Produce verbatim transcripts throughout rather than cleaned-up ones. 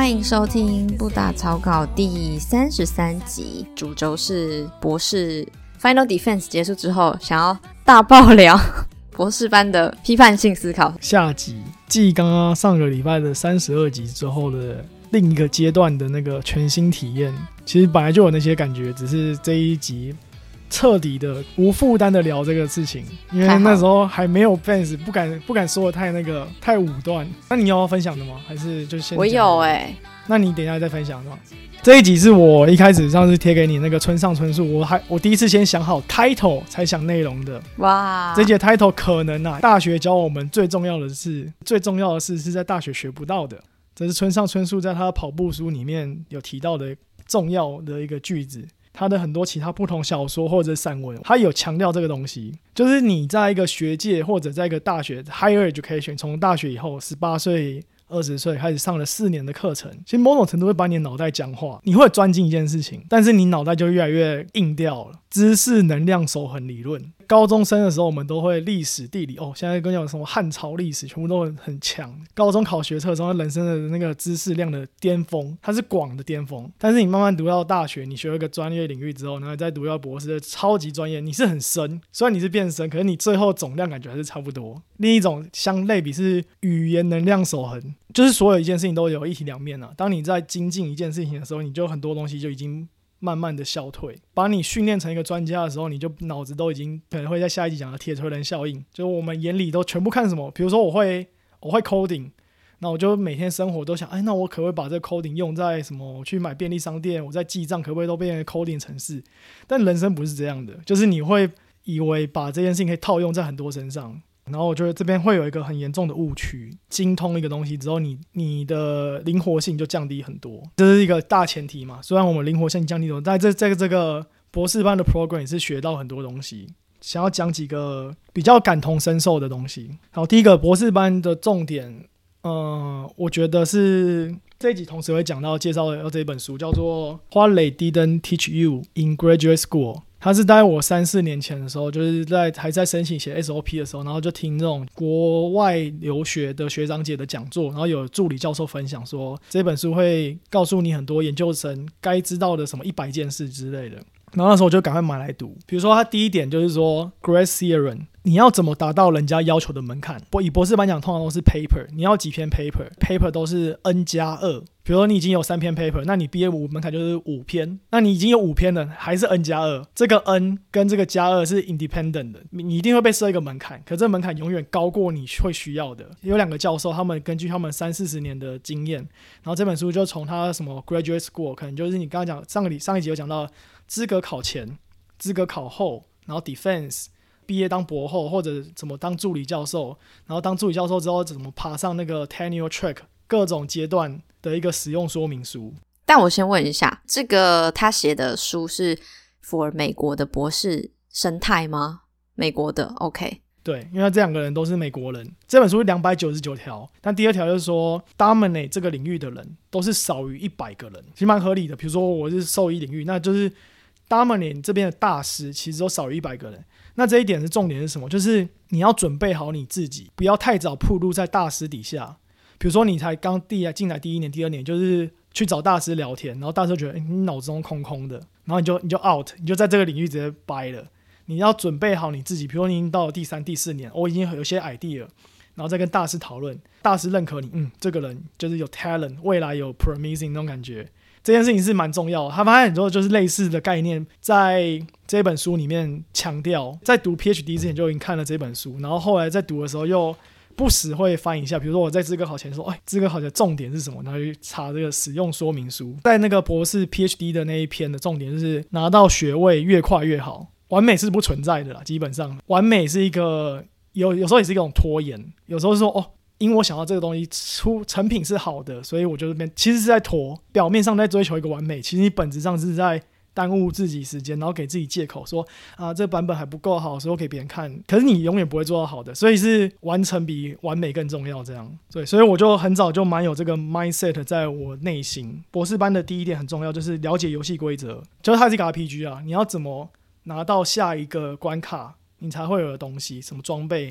欢迎收听不打草稿第三十三集，主轴是博士 Final Defense 结束之后想要大爆聊博士班的批判性思考下集，继刚刚上个礼拜的三十二集之后的另一个阶段的那个全新体验。其实本来就有那些感觉，只是这一集彻底的无负担的聊这个事情，因为那时候还没有 fans， 不敢不敢说的太那个太武断。那你有要分享的吗？还是就先讲？ 我有哎、欸， 那你等一下再分享的吗？这一集是我一开始上次贴给你那个村上春树，我还我第一次先想好 title 才想内容的。 哇， 这节 title 可能啊，大学教我们最重要的事，最重要的事是在大学学不到的。这是村上春树在他的跑步书里面有提到的重要的一个句子。他的很多其他不同小说或者散文，他有强调这个东西，就是你在一个学界或者在一个大学 higher education， 从大学以后十八岁二十岁开始上了四年的课程，其实某种程度会把你的脑袋僵化，你会专精一件事情，但是你脑袋就越来越硬掉了。知识能量守恒理论，高中生的时候我们都会历史地理哦，现在跟你讲什么汉朝历史全部都很很强。高中考学测的时候，人生的那个知识量的巅峰，它是广的巅峰，但是你慢慢读到大学，你学了一个专业领域之后，然后再读到博士的超级专业，你是很深，虽然你是变深，可是你最后总量感觉还是差不多。另一种相类比是语言能量守恒，就是所有一件事情都有一体两面啊。当你在精进一件事情的时候，你就很多东西就已经慢慢的消退。把你训练成一个专家的时候，你就脑子都已经可能会在下一集讲的铁锤人效应，就是我们眼里都全部看什么，比如说我会我会 coding， 那我就每天生活都想，哎，那我可不可以把这个 coding 用在什么？我去买便利商店，我在记账可不可以都变成 coding 程式？但人生不是这样的，就是你会以为把这件事情可以套用在很多身上。然后我觉得这边会有一个很严重的误区，精通一个东西之后，你你的灵活性就降低很多，这是一个大前提嘛。虽然我们灵活性降低很多，但在这这个博士班的 program 也是学到很多东西。想要讲几个比较感同身受的东西。好，第一个博士班的重点，呃，我觉得是这一集同时会讲到介绍的这本书，叫做 What They Didn't Teach You in Graduate School。他是大概我三四年前的时候，就是在还在申请写 S O P 的时候，然后就听这种国外留学的学长姐的讲座，然后有助理教授分享说，这本书会告诉你很多研究生该知道的什么一百件事之类的。然后那时候我就赶快买来读。比如说他第一点就是说 Grace Theorem， 你要怎么达到人家要求的门槛。以博士班讲通常都是 paper， 你要几篇 paper， paper 都是 N 加二。比如说你已经有三篇 paper， 那你毕业五门槛就是五篇，那你已经有五篇了，还是 N 加二。这个 N 跟这个加二是 independent 的，你一定会被设一个门槛，可这个门槛永远高过你会需要的。有两个教授，他们根据他们三四十年的经验，然后这本书就从他什么 graduate school， 可能就是你刚刚讲上个上一集有讲到资格考前、资格考后，然后 defense。毕业当博后或者怎么当助理教授，然后当助理教授之后怎么爬上那个 tenure track， 各种阶段的一个使用说明书。 但我先问一下，这个他写的书是 for 美国的博士生态吗？美国的 OK。 对，因为这两个人都是美国人。这本书是两百九十九条，但第二条就是说 dominate 这个领域的人都是少于一百个人，其实蛮合理的。比如说我是兽医领域，那就是 dominate 这边的大师其实都少于一百个人。那这一点是重点是什么？就是你要准备好你自己，不要太早暴露在大师底下。比如说你才刚进来第一年第二年，就是去找大师聊天，然后大师觉得、欸、你脑中空空的，然后你就你就 out， 你就在这个领域直接掰了。你要准备好你自己，比如说你已经到了第三第四年，我已经有些 idea， 然后再跟大师讨论，大师认可你，嗯，这个人就是有 talent， 未来有 promising 那种感觉。这件事情是蛮重要的，他发现很多就是类似的概念在这本书里面强调。在读 P H D 之前就已经看了这本书，然后后来在读的时候又不时会翻一下。比如说我在资格考前说，哎，资格考前重点是什么？然后去查这个使用说明书。在那个博士 P H D 的那一篇的重点就是拿到学位越快越好。完美是不存在的啦，基本上完美是一个有有时候也是一种拖延，有时候是说哦。因为我想要这个东西出成品是好的，所以我就这边其实是在拖，表面上在追求一个完美，其实你本质上是在耽误自己时间，然后给自己借口说啊，这个版本还不够好，所以我给别人看。可是你永远不会做到好的，所以是完成比完美更重要。这样对，所以我就很早就蛮有这个 mindset 在我内心。博士班的第一点很重要，就是了解游戏规则，就是它是一个 R P G 啊，你要怎么拿到下一个关卡，你才会有的东西，什么装备。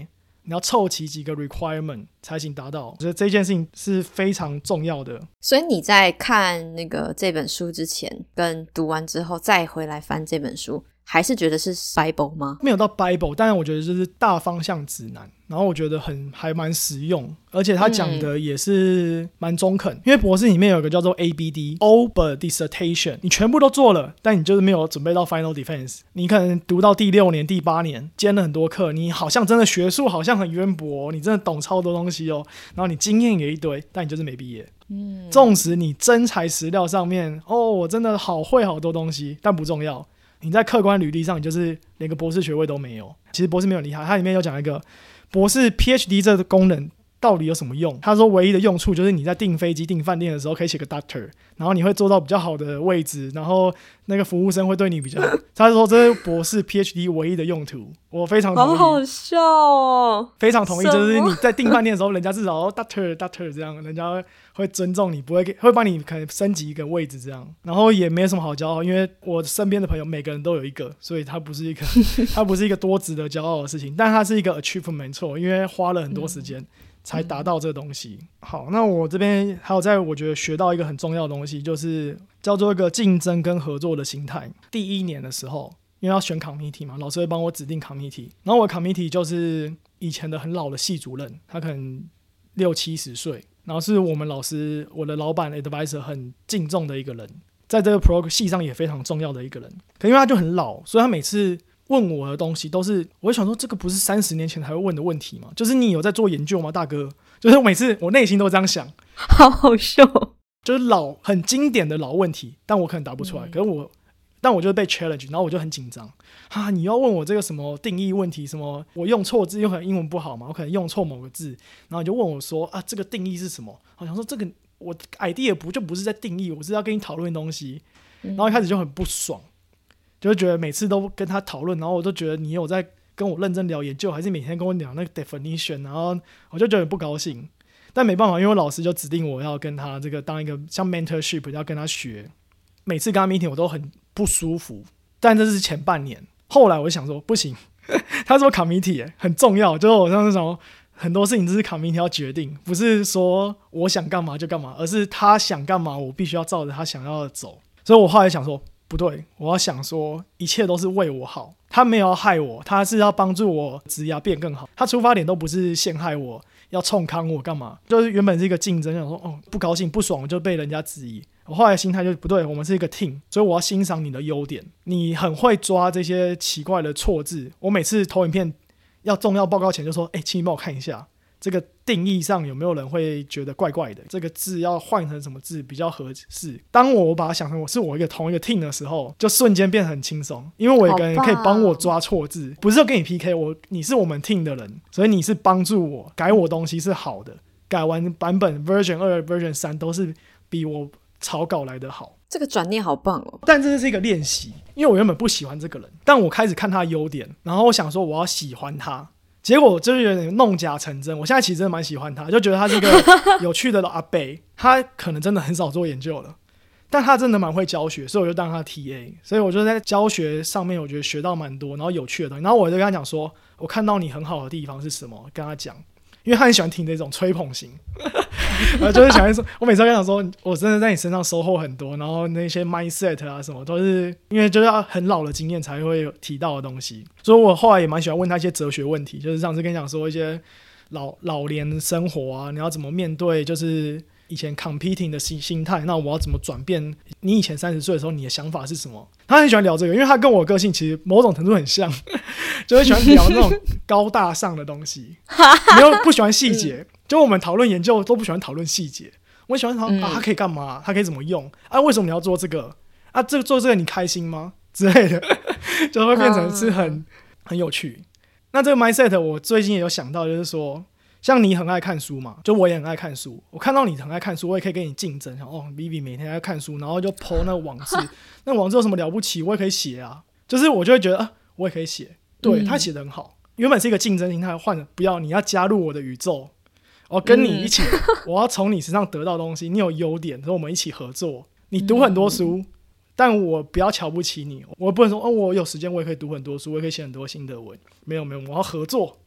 你要凑齐几个 requirement 才行达到，我觉得这件事情是非常重要的。 所以你在看那个这本书之前跟读完之后再回来翻这本书，还是觉得是 Bible 吗？ 没有到 Bible， 但是我觉得就是大方向指南，然后我觉得很还蛮实用，而且他讲的也是蛮中肯、嗯、因为博士里面有一个叫做 A B D Over Dissertation， 你全部都做了，但你就是没有准备到 Final Defense， 你可能读到第六年第八年兼了很多课，你好像真的学术好像很渊博、哦、你真的懂超多东西哦，然后你经验也一堆，但你就是没毕业。嗯，纵使你真材实料上面哦，我真的好会好多东西，但不重要，你在客观履历上你就是连个博士学位都没有。其实博士没有厉害，它里面有讲一个博士 P H D 这个功能到底有什么用。他说唯一的用处就是你在订飞机订饭店的时候可以写个 doctor， 然后你会坐到比较好的位置，然后那个服务生会对你比较好。他说这是博士 P H D 唯一的用途，我非常同意。 好好笑哦， 非常同意，就是你在订饭店的时候人家至少、哦、doctor doctor 这样，人家会尊重你，不会会帮你可能升级一个位置这样。然后也没什么好骄傲，因为我身边的朋友每个人都有一个，所以它不是一个它不是一个多值得骄傲的事情，但它是一个 achievement 没错，因为花了很多时间才达到这个东西、嗯、好，那我这边还有在我觉得学到一个很重要的东西，就是叫做一个竞争跟合作的心态。第一年的时候因为要选 committee 嘛，老师会帮我指定 committee， 然后我的 committee 就是以前的很老的系主任，他可能六七十岁，然后是我们老师我的老板 advisor 很敬重的一个人，在这个 program 系上也非常重要的一个人。可因为他就很老，所以他每次问我的东西都是，我会想说这个不是三十年前才会问的问题吗？就是你有在做研究吗大哥？就是每次我内心都这样想， 好好笑， 就是老很经典的老问题，但我可能答不出来、嗯、可是我但我就被 challenge， 然后我就很紧张啊！你要问我这个什么定义问题，什么我用错字，有可能英文不好嘛，我可能用错某个字，然后你就问我说啊，这个定义是什么？我想说这个我 idea 不就不是在定义，我是要跟你讨论东西，然后一开始就很不爽，就觉得每次都跟他讨论，然后我都觉得你有在跟我认真聊研究，还是每天跟我聊那个 definition， 然后我就觉得很不高兴。但没办法，因为我老师就指定我要跟他这个当一个像 mentorship 要跟他学，每次跟他 meeting 我都很不舒服，但这是前半年。后来我就想说不行，他说 committee 很重要，就是我上次想很多事情都是 committee 要决定，不是说我想干嘛就干嘛，而是他想干嘛我必须要照着他想要的走。所以我后来想说不对，我要想说一切都是为我好，他没有要害我，他是要帮助我职业变更好，他出发点都不是陷害我要冲康我干嘛，就是原本是一个竞争，想说哦不高兴不爽就被人家质疑。我后来心态就不对，我们是一个 team， 所以我要欣赏你的优点，你很会抓这些奇怪的错字。我每次投影片要重要报告前就说，哎、欸，请你帮我看一下这个定义上有没有人会觉得怪怪的，这个字要换成什么字比较合适。当我把它想成我是我一个同一个 team 的时候，就瞬间变得很轻松，因为我有一个人可以帮我抓错字，不是要跟你 P K， 我你是我们 team 的人，所以你是帮助我改我东西是好的，改完版本 version 二 version 三都是比我草稿来的好。 这个转念好棒哦！ 但这是一个练习，因为我原本不喜欢这个人，但我开始看他的优点，然后我想说我要喜欢他，结果就是有点弄假成真。我现在其实真的蛮喜欢他，就觉得他是一个有趣的阿伯，他可能真的很少做研究了，但他真的蛮会教学，所以我就当他 T A， 所以我就在教学上面我觉得学到蛮多，然后有趣的东西。然后我就跟他讲说我看到你很好的地方是什么，跟他讲，因为他很喜欢听这种吹捧型我就是喜欢说，我每次跟他讲说我真的在你身上收获很多，然后那些 mindset 啊什么都是因为就是要很老的经验才会有提到的东西。所以我后来也蛮喜欢问他一些哲学问题，就是上次跟你讲说一些老老年生活啊，你要怎么面对就是以前 competing 的心心态，那我要怎么转变？你以前三十岁的时候你的想法是什么？他很喜欢聊这个，因为他跟我的个性其实某种程度很像就会喜欢聊那种高大上的东西没有不喜欢细节、嗯、就我们讨论研究都不喜欢讨论细节，我喜欢讨论、嗯、啊，他可以干嘛，他可以怎么用啊，为什么你要做这个啊，这个做这个你开心吗之类的就会变成是很、嗯、很有趣。那这个 mindset 我最近也有想到，就是说像你很爱看书嘛，就我也很爱看书，我看到你很爱看书，我也可以跟你竞争，想哦 Vivi 每天在看书，然后就 po 那个网志那网志有什么了不起，我也可以写啊，就是我就会觉得啊，我也可以写，对、嗯、他写得很好，原本是一个竞争心态，换了不要，你要加入我的宇宙，我跟你一起、嗯、我要从你身上得到东西，你有优点，所以我们一起合作，你读很多书、嗯、但我不要瞧不起你，我不能说哦，我有时间我也可以读很多书，我也可以写很多心得文，没有没有，我要合作，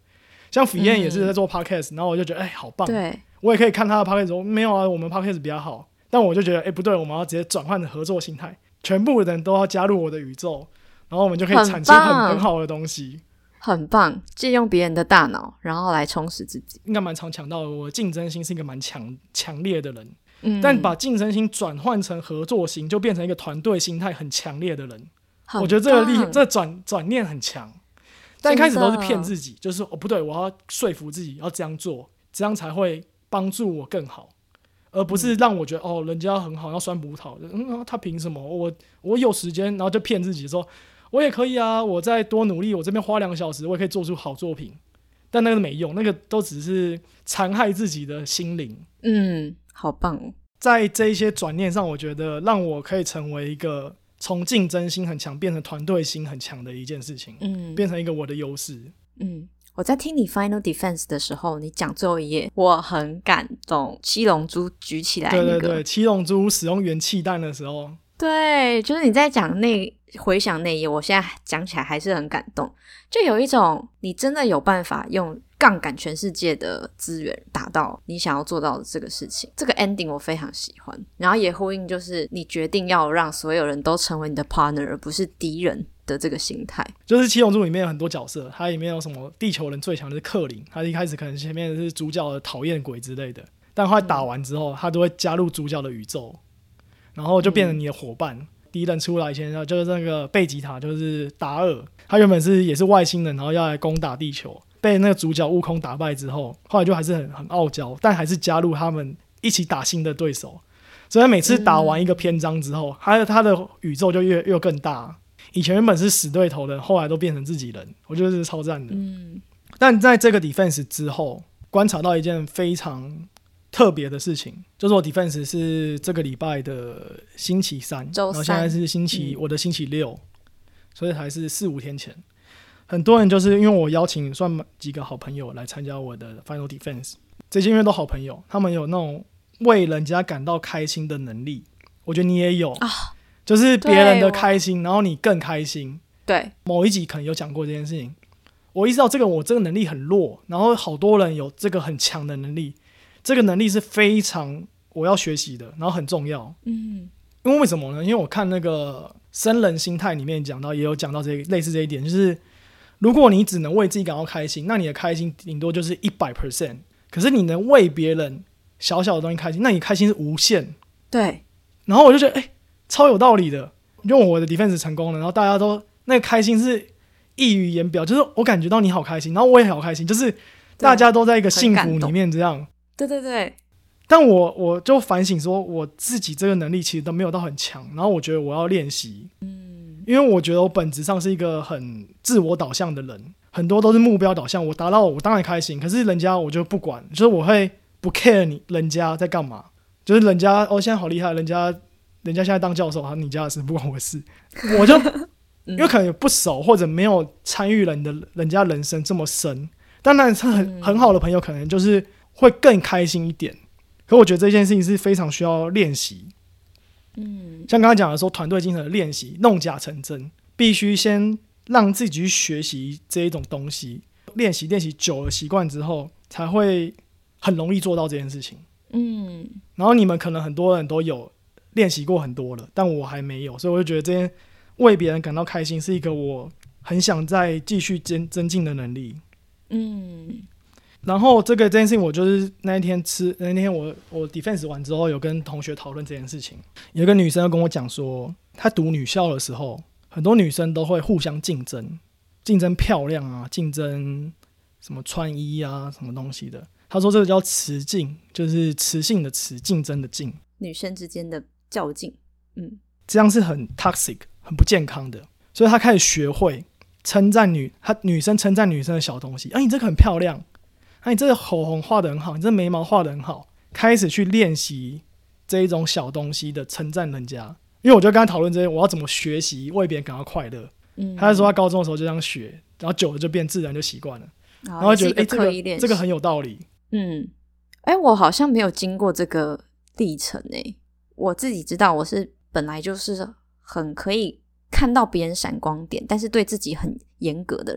像斐燕也是在做 podcast、嗯、然后我就觉得哎、欸，好棒， 对， 我也可以看他的 podcast 说没有啊，我们 podcast 比较好，但我就觉得哎、欸，不对，我们要直接转换成合作心态，全部的人都要加入我的宇宙，然后我们就可以产生很很好的东西， 很棒，借用别人的大脑然后来充实自己。 应该蛮常强调的，我竞争心是一个蛮强强烈的人、 嗯、 但把竞争心转换成合作心，就变成一个团队心态很强烈的人。我觉得这个力这转转念很强，但一开始都是骗自己，就是哦不对，我要说服自己要这样做，这样才会帮助我更好，而不是让我觉得、嗯、哦人家很好要酸葡萄，嗯、啊、他凭什么，我我有时间，然后就骗自己说我也可以啊，我再多努力，我这边花两个小时我也可以做出好作品，但那个没用，那个都只是残害自己的心灵。 嗯，好棒哦。 在这一些转念上，我觉得让我可以成为一个从竞争心很强变成团队心很强的一件事情，嗯，变成一个我的优势。 嗯，我在听你 Final Defense 的时候，你讲最后一页，我很感动。七龙珠举起来、那个， 对对对，七龙珠使用元气弹的时候， 对，就是你在讲那回想那一页，我现在讲起来还是很感动，就有一种你真的有办法用杠杆全世界的资源达到你想要做到的这个事情。这个 ending 我非常喜欢，然后也呼应就是你决定要让所有人都成为你的 partner 而不是敌人的这个心态。 就是七龙珠里面有很多角色，它里面有什么地球人最强的是克林，他一开始可能前面是主角的讨厌鬼之类的，但后来打完之后、嗯、他都会加入主角的宇宙，然后就变成你的伙伴、嗯、敌人出来前就是那个贝吉塔，就是达尔，他原本是也是外星人，然后要来攻打地球，被那个主角悟空打败之后，后来就还是很很傲娇，但还是加入他们一起打新的对手，所以他每次打完一个篇章之后、嗯、他, 他的宇宙就越越更大，以前原本是死对头的后来都变成自己人，我觉得这是超赞的、嗯、但在这个 defense 之后观察到一件非常特别的事情，就是我 defense 是这个礼拜的星期三， 周三， 然后现在是星期、嗯、我的星期六，所以还是四五天前。很多人就是因为我邀请算几个好朋友来参加我的 Final Defense， 这些因为都好朋友，他们有那种为人家感到开心的能力，我觉得你也有、啊、就是别人的开心然后你更开心。 对， 某一集可能有讲过这件事情，我意识到这个我这个能力很弱，然后好多人有这个很强的能力，这个能力是非常我要学习的，然后很重要。嗯，因为为什么呢？因为我看那个生人心态里面讲到，也有讲到这类似这一点，就是如果你只能为自己感到开心，那你的开心顶多就是百分之百，可是你能为别人小小的东西开心，那你开心是无限。 对， 然后我就觉得哎、欸，超有道理的，用我的 defense 成功了，然后大家都那个开心是溢于言表，就是我感觉到你好开心，然后我也好开心，就是大家都在一个幸福里面这样。 对对对， 但我我就反省说，我自己这个能力其实都没有到很强，然后我觉得我要练习。嗯，因为我觉得我本质上是一个很自我导向的人，很多都是目标导向，我达到我当然开心，可是人家我就不管，就是我会不 care 你人家在干嘛，就是人家哦现在好厉害，人家人家现在当教授，你家的事不关我的事，我就因为可能不熟或者没有参与人的人家人生这么深，当然是很很好的朋友，可能就是会更开心一点。可我觉得这件事情是非常需要练习。嗯，像刚才讲的说，团队精神的练习，弄假成真，必须先让自己去学习这一种东西，练习练习久了习惯之后，才会很容易做到这件事情。嗯，然后你们可能很多人都有练习过很多了，但我还没有，所以我就觉得这件为别人感到开心是一个我很想再继续增进的能力。嗯。然后这个这件事情，我就是那一天吃那一天我我 defense 完之后，有跟同学讨论这件事情。有一个女生跟我讲说，她读女校的时候，很多女生都会互相竞争，竞争漂亮啊，竞争什么穿衣啊，什么东西的。她说这个叫雌竞，就是雌性的雌，竞争的竞， 女生之间的较劲。嗯， 这样是很 toxic， 很不健康的。所以她开始学会称赞女，她女生称赞女生的小东西，啊，你这个很漂亮。啊、你这个口红画得很好，你这眉毛画得很好，开始去练习这一种小东西的称赞人家。因为我就跟他讨论这些，我要怎么学习为别人感到快乐。嗯，他就说他高中的时候就这样学，然后久了就变自然就习惯了，然后觉得哎、欸，这个这个很有道理。 嗯，哎、欸，我好像没有经过这个历程哎、欸，我自己知道我是本来就是很可以看到别人闪光点，但是对自己很严格的人。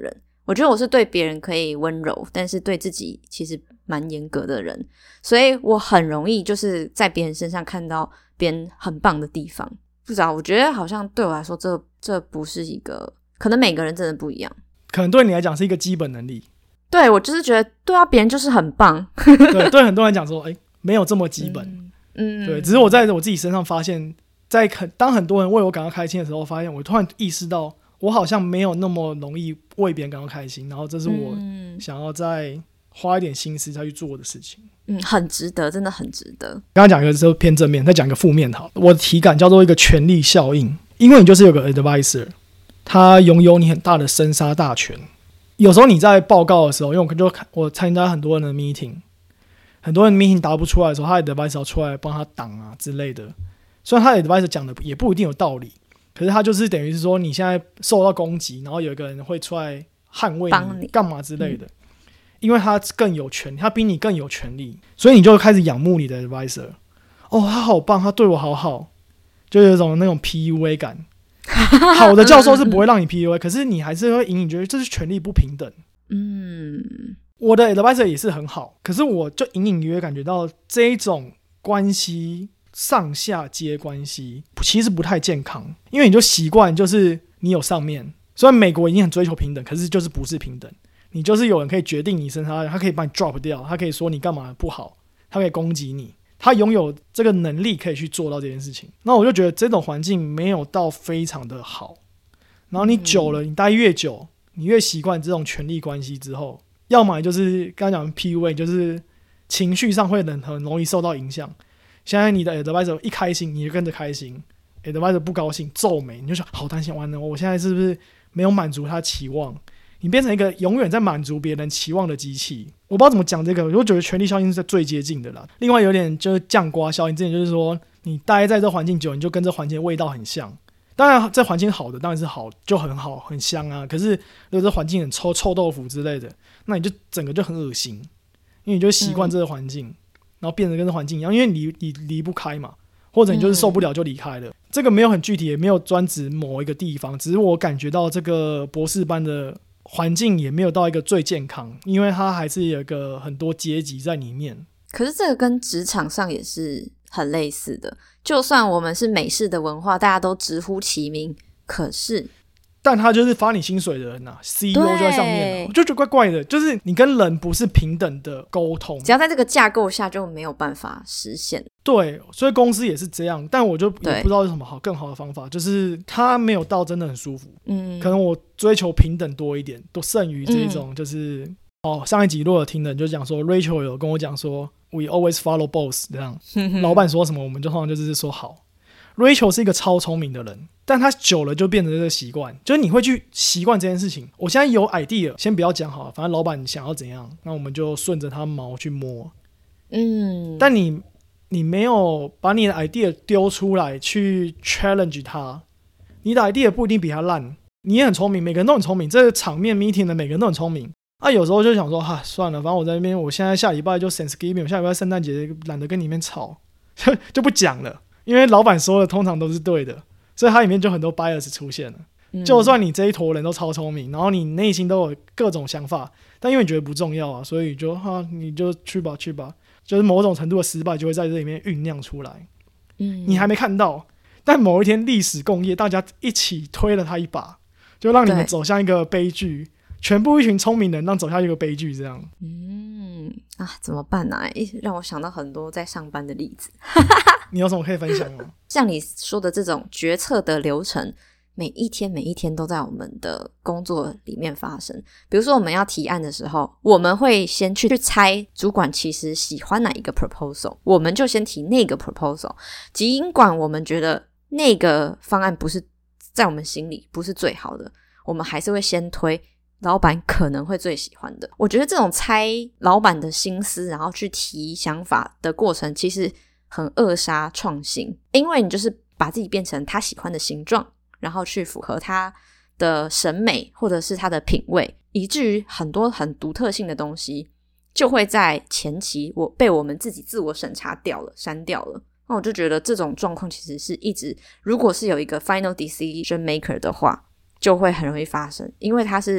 我觉得我是对别人可以温柔，但是对自己其实蛮严格的人，所以我很容易就是在别人身上看到别人很棒的地方。不知道，我觉得好像对我来说这这不是一个，可能每个人真的不一样， 可能对你来讲是一个基本能力。 对，我就是觉得对啊，别人就是很棒。 对，对很多人讲说哎，没有这么基本。 嗯， 对，只是我在我自己身上发现，在很当很多人为我感到开心的时候，发现我突然意识到我好像没有那么容易为别人感到开心，然后这是我想要再花一点心思再去做的事情。 嗯，很值得，真的很值得。 刚刚讲一个是偏正面，再讲一个负面好，我的体感叫做一个权力效应，因为你就是有个 advisor， 他拥有你很大的生杀大权。有时候你在报告的时候，因为我就我参加很多人的 meeting， 很多人 meeting 答不出来的时候，他的 advisor 出来帮他挡啊之类的。虽然他的 advisor 讲的也不一定有道理，可是他就是等于是说你现在受到攻击，然后有一个人会出来捍卫你干嘛之类的、嗯、因为他更有权，他比你更有权利，所以你就开始仰慕你的 advisor。 哦，他好棒，他对我好好，就有一种那种 P U A 感。好的教授是不会让你 P U A 可是你还是会隐隐觉得这是权力不平等。嗯，我的 advisor 也是很好，可是我就隐隐约约感觉到这一种关系，上下阶关系其实不太健康，因为你就习惯就是你有上面，虽然美国已经很追求平等，可是就是不是平等，你就是有人可以决定你身上，他可以把你 drop 掉，他可以说你干嘛不好，他可以攻击你，他拥有这个能力可以去做到这件事情。那我就觉得这种环境没有到非常的好，然后你久了，你待越久，你越习惯这种权力关系之后，要么就是刚刚讲 P U A， 就是情绪上会很容易受到影响。现在你的 advisor 一开心你就跟着开心， advisor 不高兴皱眉，你就想好担心，完了我现在是不是没有满足他期望，你变成一个永远在满足别人期望的机器。我不知道怎么讲这个，我就觉得权力效应是最接近的啦。另外有点就是酱瓜效应，之前就是说你待在这环境久，你就跟这环境的味道很像。当然这环境好的当然是好，就很好很香啊，可是如果这环境很臭，臭豆腐之类的，那你就整个就很恶心，因为你就习惯这个环境、嗯、然后变得跟这环境一样，因为你你离不开嘛，或者你就是受不了就离开了、嗯、这个没有很具体，也没有专指某一个地方，只是我感觉到这个博士班的环境也没有到一个最健康，因为它还是有一个很多阶级在里面。 可是这个跟职场上也是很类似的，就算我们是美式的文化，大家都直呼其名，可是但他就是发你薪水的人啊 C E O 就在上面、啊、我就觉得怪怪的，就是你跟人不是平等的沟通， 只要在这个架构下就没有办法实现。 对，所以公司也是这样，但我就也不知道有什么好更好的方法，就是他没有到真的很舒服。嗯，可能我追求平等多一点，都胜于这种就是、嗯、哦，上一集如果有听的就讲说 Rachel 有跟我讲说 We always follow boss 这样老板说什么我们就通常就是说好。Rachel 是一个超聪明的人，但他久了就变成这个习惯，就是你会去习惯这件事情。我现在有 idea 先不要讲好了，反正老板想要怎样，那我们就顺着他毛去摸。嗯，但你你没有把你的 idea 丢出来去 challenge 他，你的 idea 不一定比他烂，你也很聪明，每个人都很聪明，这个场面 meeting 的每个人都很聪明啊。有时候就想说哈，算了，反正我在那边，我现在下礼拜就 Thanksgiving， 我下礼拜圣诞节懒得跟你们吵就不讲了，因为老板说的通常都是对的，所以它里面就很多 bias 出现了、嗯、就算你这一坨人都超聪明，然后你内心都有各种想法，但因为你觉得不重要啊，所以就哈你就去吧去吧，就是某种程度的失败就会在这里面酝酿出来、嗯、你还没看到，但某一天历史共业，大家一起推了他一把，就让你们走向一个悲剧，全部一群聪明人让走向一个悲剧这样。 嗯啊，怎么办啊？让我想到很多在上班的例子你有什么可以分享吗？ 像你说的这种决策的流程，每一天每一天都在我们的工作里面发生。比如说我们要提案的时候，我们会先去猜主管其实喜欢哪一个 proposal， 我们就先提那个 proposal， 尽管我们觉得那个方案不是在我们心里不是最好的，我们还是会先推老板可能会最喜欢的。我觉得这种猜老板的心思然后去提想法的过程其实很扼杀创新，因为你就是把自己变成他喜欢的形状，然后去符合他的审美或者是他的品味，以至于很多很独特性的东西就会在前期我被我们自己自我审查掉了删掉了。那我就觉得这种状况其实是一直，如果是有一个 final decision maker 的话就会很容易发生，因为他是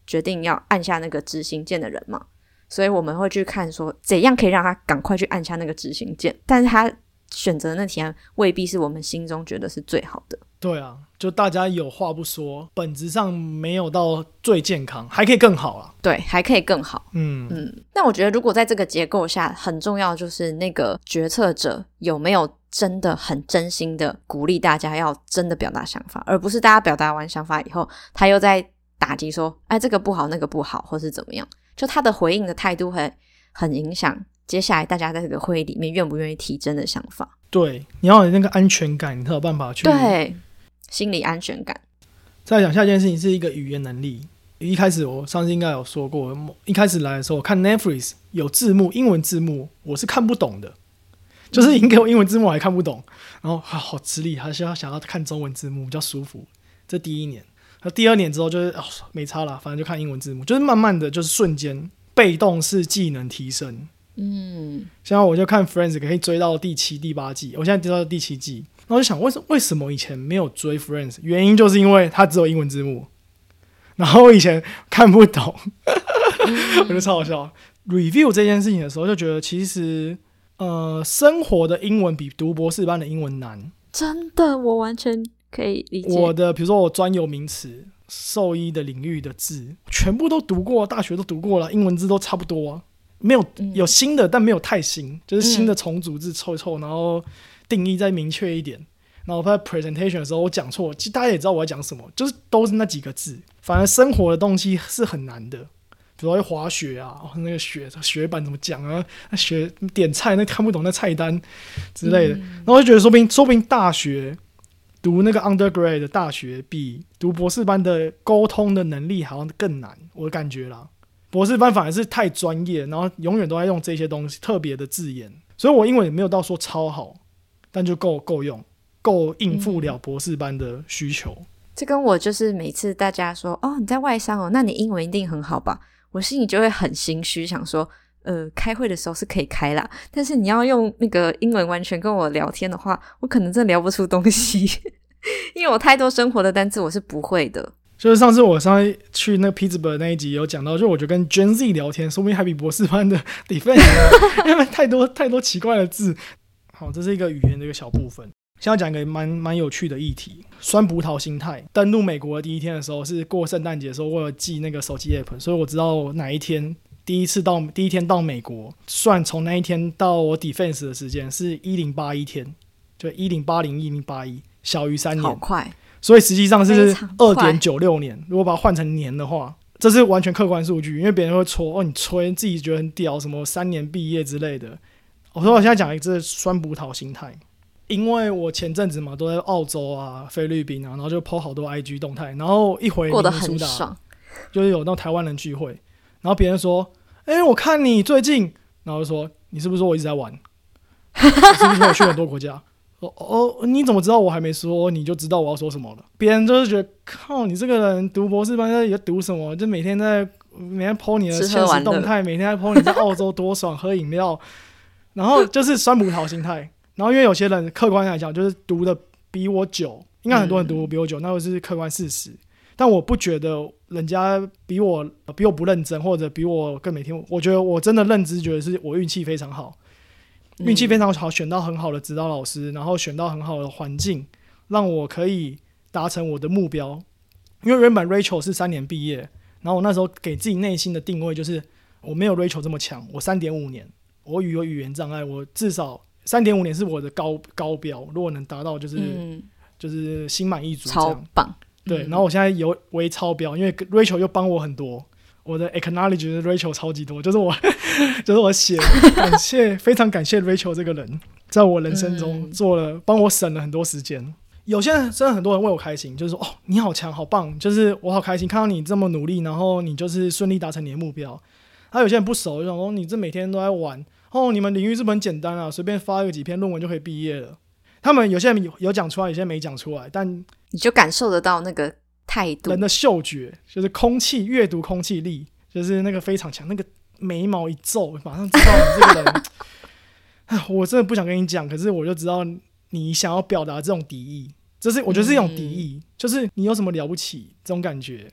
决定要按下那个执行键的人嘛，所以我们会去看说怎样可以让他赶快去按下那个执行键，但是他选择的那提案未必是我们心中觉得是最好的。 对啊，就大家有话不说，本质上没有到最健康，还可以更好啦。 对，还可以更好。 嗯嗯，那我觉得如果在这个结构下，很重要就是那个决策者有没有真的很真心的鼓励大家要真的表达想法，而不是大家表达完想法以后，他又在打击说，哎，这个不好，那个不好，或是怎么样。就他的回应的态度会很影响接下来大家在这个会议里面愿不愿意提真的想法。 对，你要有那个安全感，你才有办法去。 对，心理安全感。 再讲下一件事情是一个语言能力。一开始我上次应该有说过，一开始来的时候我看 Netflix 有字幕，英文字幕我是看不懂的，就是你给我英文字幕我还看不懂，然后、啊、好吃力，还是要想要看中文字幕比较舒服。这第一年，那第二年之后就是、哦、没差啦，反正就看英文字幕，就是慢慢的就是瞬间被动式技能提升。嗯，现在我就看 Friends 可以追到第七、第八季，我现在追到第七季，然后我就想为什为什么以前没有追 Friends？ 原因就是因为它只有英文字幕，然后我以前看不懂，我就超好笑。review 这件事情的时候，就觉得其实呃，生活的英文比读博士班的英文难。 真的，我完全可以理解。 我的比如说我专有名词、兽医的领域的字，全部都读过，大学都读过了，英文字都差不多啊。没有有新的，但没有太新，就是新的重组字凑一凑，然后定义再明确一点。然后在 presentation 的时候我讲错，其实大家也知道我要讲什么，就是都是那几个字。反而生活的东西是很难的，比如说滑雪啊，哦、那个雪雪板怎么讲啊？那雪点菜那看不懂那菜单之类的，嗯、然后我就觉得说不定说不定大学读那个 undergrad 的大学比读博士班的沟通的能力好像更难，我的感觉啦。博士班反而是太专业，然后永远都在用这些东西特别的字眼，所以我英文也没有到说超好，但就够够用，够应付了博士班的需求。嗯、 这跟我就是每次大家说哦你在外商哦，那你英文一定很好吧？我心里就会很心虚，想说呃开会的时候是可以开啦，但是你要用那个英文完全跟我聊天的话，我可能真的聊不出东西，因为我太多生活的单字我是不会的。 就是上次我上次去那个 Pittsburgh 那一集有讲到，就我觉得跟 Gen Z 聊天说不定还比博士班的 defense 因为太多太多奇怪的字。好，这是一个语言的一个小部分。现在讲一个蛮蛮有趣的议题，酸葡萄心态。登陆美国的第一天的时候是过圣诞节的时候，我有寄那个手机 app， 所以我知道哪一天第一次到第一天到美国，算从那一天到我 defense 的时间是一零八一天，就一零八零一零八一，小于三年， 好快。 所以实际上是 二点九六 年，如果把它换成年的话，这是完全客观数据，因为别人会戳哦，你吹自己觉得很屌，什么三年毕业之类的。我说我现在讲一个酸葡萄心态，因为我前阵子嘛都在澳洲啊、菲律宾啊，然后就 po 好多 I G 动态，然后一回过得很爽， 就是有那种台湾人聚会，然后别人说，哎、欸，我看你最近，然后就说你是不是说我一直在玩？你是不是说我去很多国家？哦，你怎么知道我还没说你就知道我要说什么了？别人就是觉得靠你这个人读博士班在也读什么，就每天在每天 po 你的现实动态，每天在 po 你在澳洲多爽喝饮料，然后就是酸葡萄心态。然后因为有些人客观来讲就是读的比我久，应该很多人读比我久，嗯、那就是客观事实。但我不觉得人家比我比我不认真，或者比我更没听，我觉得我真的认知觉得是我运气非常好。运气非常好，选到很好的指导老师，然后选到很好的环境，让我可以达成我的目标。因为原本 Rachel 是三年毕业，然后我那时候给自己内心的定位就是我没有 Rachel 这么强，我 三点五 年，我有语言障碍，我至少 三点五 年是我的 高, 高标，如果能达到就是、嗯、就是心满意足这样， 超棒。 对，然后我现在有微超标，因为 Rachel 又帮我很多。我的 acknowledge Rachel 超级多，就是我就是我写感谢非常感谢 Rachel 这个人在我人生中做了帮我省了很多时间。有些人真的很多人为我开心，就是说哦你好强好棒，就是我好开心看到你这么努力，然后你就是顺利达成你的目标。还有些人不熟，就想说你这每天都在玩哦，你们领域是不是很简单啊，随便发个几篇论文就可以毕业了。他们有些人有讲出来，有些人没讲出来，但你就感受得到那个态度， 人的嗅觉就是空气阅读空气力，就是那个非常强，那个眉毛一皱马上知道你这个人我真的不想跟你讲，可是我就知道你想要表达这种敌意，这是我觉得是一种敌意、嗯、就是你有什么了不起这种感觉。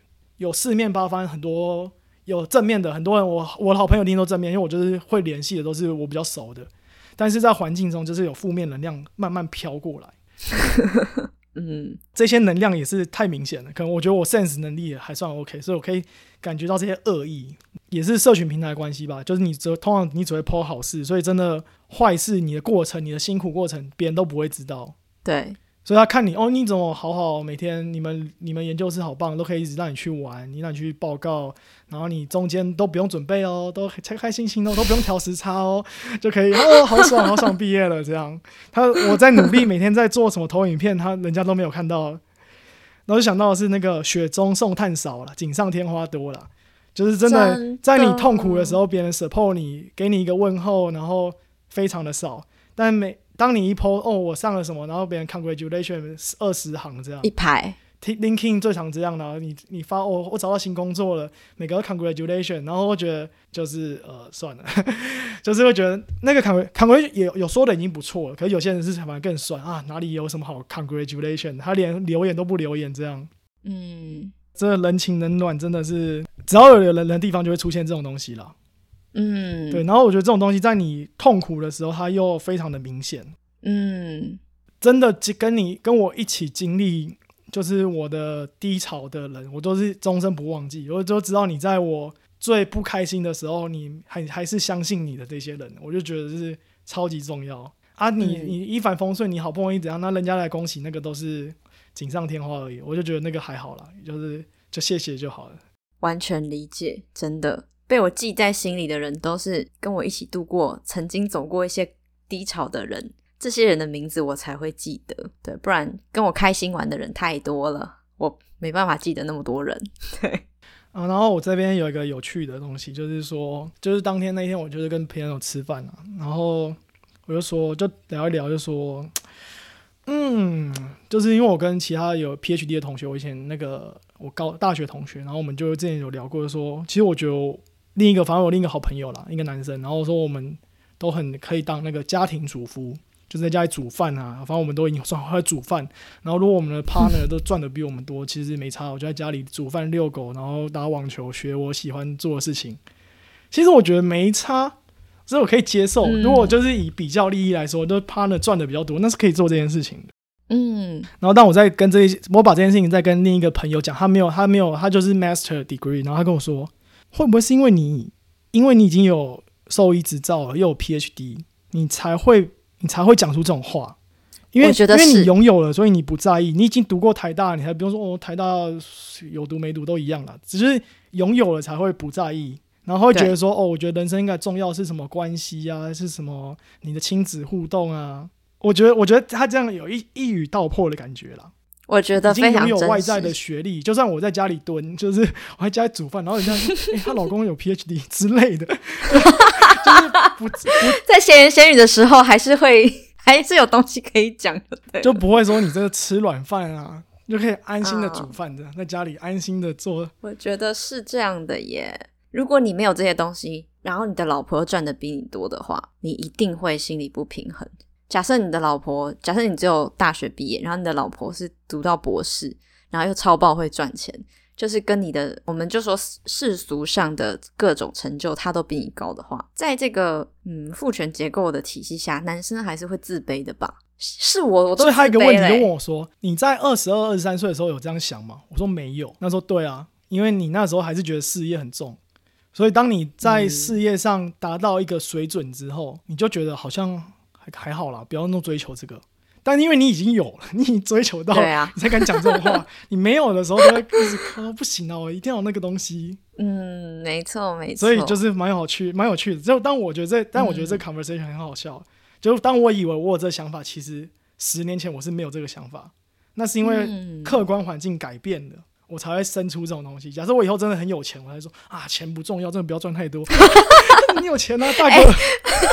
有四面八方，很多有正面的，很多人我我的好朋友一定都正面，因为我就是会联系的都是我比较熟的，但是在环境中就是有负面能量慢慢飘过来。嗯，这些能量也是太明显了，可能我觉得我 sense 能力也还算 OK， 所以我可以感觉到这些恶意，也是社群平台的关系吧，就是你只通常你只会 po 好事，所以真的坏事你的过程你的辛苦过程别人都不会知道。 对， 所以他看你哦，你怎么好好每天你们你们研究室好棒，都可以一直让你去玩，你让你去报告，然后你中间都不用准备哦，都开开心心哦，都不用调时差哦，就可以哦，好爽好爽毕业了这样。他我在努力每天在做什么投影片，他人家都没有看到。然后就想到的是那个雪中送炭少了，锦上添花多了，就是真的在你痛苦的时候，别人 support 你，给你一个问候，然后非常的少，但每当你一 po 哦我上了什么，然后别人 congratulation 二十行这样一排 LinkedIn 最常这样的，你你发哦我找到新工作了，每个都 congratulation， 然后我觉得就是呃算了，就是会觉得那个 congratulation 也有说的已经不错了，可是有些人是反而更酸啊，哪里有什么好 congratulation， 他连留言都不留言这样。嗯，这人情冷暖真的是只要有人的地方就会出现这种东西啦。嗯，对，然后我觉得这种东西在你痛苦的时候它又非常的明显。嗯，真的跟你跟我一起经历就是我的低潮的人，我都是终身不忘记，我就知道你在我最不开心的时候你 还, 还是相信你的这些人，我就觉得是超级重要啊。你你一帆风顺，你好不容易怎样，那人家来恭喜那个都是锦上添花而已，我就觉得那个还好啦，就是就谢谢就好了。 完全理解，真的被我记在心里的人都是跟我一起度过曾经走过一些低潮的人，这些人的名字我才会记得，对，不然跟我开心玩的人太多了，我没办法记得那么多人。对啊，然后我这边有一个有趣的东西，就是说就是当天那天我就是跟朋友吃饭啊，然后我就说就聊一聊，就说嗯，就是因为我跟其他有 P H D 的同学，我以前那个我高大学同学，然后我们就之前有聊过说，其实我觉得我另一个反正我另一个好朋友啦，一个男生，然后说我们都很可以当那个家庭主夫，就是在家里煮饭啊，反正我们都已经算会煮饭，然后如果我们的 partner 都赚的比我们多，其实没差，我就在家里煮饭遛狗，然后打网球，学我喜欢做的事情，其实我觉得没差，所以我可以接受、嗯、如果就是以比较利益来说，就 partner 赚的比较多，那是可以做这件事情的。嗯，然后当我在跟这一我把这件事情再跟另一个朋友讲，他没有他没有他就是 master degree， 然后他跟我说会不会是因为你因为你已经有兽医执照了又有 P H D 你才会你才会讲出这种话，因为我觉得是因为你拥有了所以你不在意，你已经读过台大，你还不用说哦台大有读没读都一样啦，只是拥有了才会不在意，然后会觉得说哦我觉得人生应该重要是什么关系啊，是什么你的亲子互动啊，我觉得我觉得他这样有一一语道破的感觉啦， 我觉得非常真实， 已经拥有外在的学历，就算我在家里蹲，就是我在家里煮饭，然后人家说欸她老公有 P H D 之类的就是不不在闲言闲语的时候还是会还是有东西可以讲的，对， 就不会说你这个吃软饭啊就可以安心的煮饭的、啊、在家里安心的做。 我觉得是这样的耶，如果你没有这些东西，然后你的老婆赚的比你多的话，你一定会心里不平衡。假设你的老婆假设你只有大学毕业，然后你的老婆是读到博士，然后又超爆会赚钱，就是跟你的我们就说世俗上的各种成就她都比你高的话，在这个嗯父权结构的体系下，男生还是会自卑的吧。是我我都自卑了、欸、 所以还有一个问题就问我说你在二十二、二十三岁的时候有这样想吗？我说没有。那时候对啊，因为你那时候还是觉得事业很重，所以当你在事业上达到一个水准之后、嗯、你就觉得好像还好啦，不要那么追求这个。但因为你已经有了，你已经追求到了、啊、你才敢讲这种话你没有的时候就会一直说不行啊，我一定要有那个东西。 嗯，没错没错。 所以就是蛮有趣蛮有趣的。就当我觉得这但我觉得这 conversation 很好笑、嗯、就当我以为我有这个想法，其实十年前我是没有这个想法，那是因为客观环境改变了、嗯、我才会生出这种东西。假设我以后真的很有钱，我才说啊钱不重要，真的不要赚太多你有钱啊大哥、欸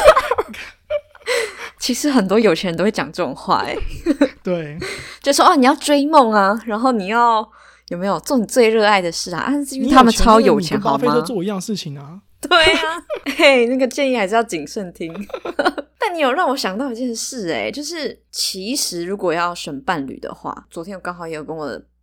其实很多有钱人都会讲这种话欸对， 就说哦你要追梦啊，然后你要有没有做你最热爱的事啊，啊是因为他们超有钱好吗？你跟巴菲特做一样事情啊。 对啊嘿那个建议还是要谨慎听但你有让我想到一件事欸，就是其实如果要选伴侣的话，昨天我刚好也有跟我的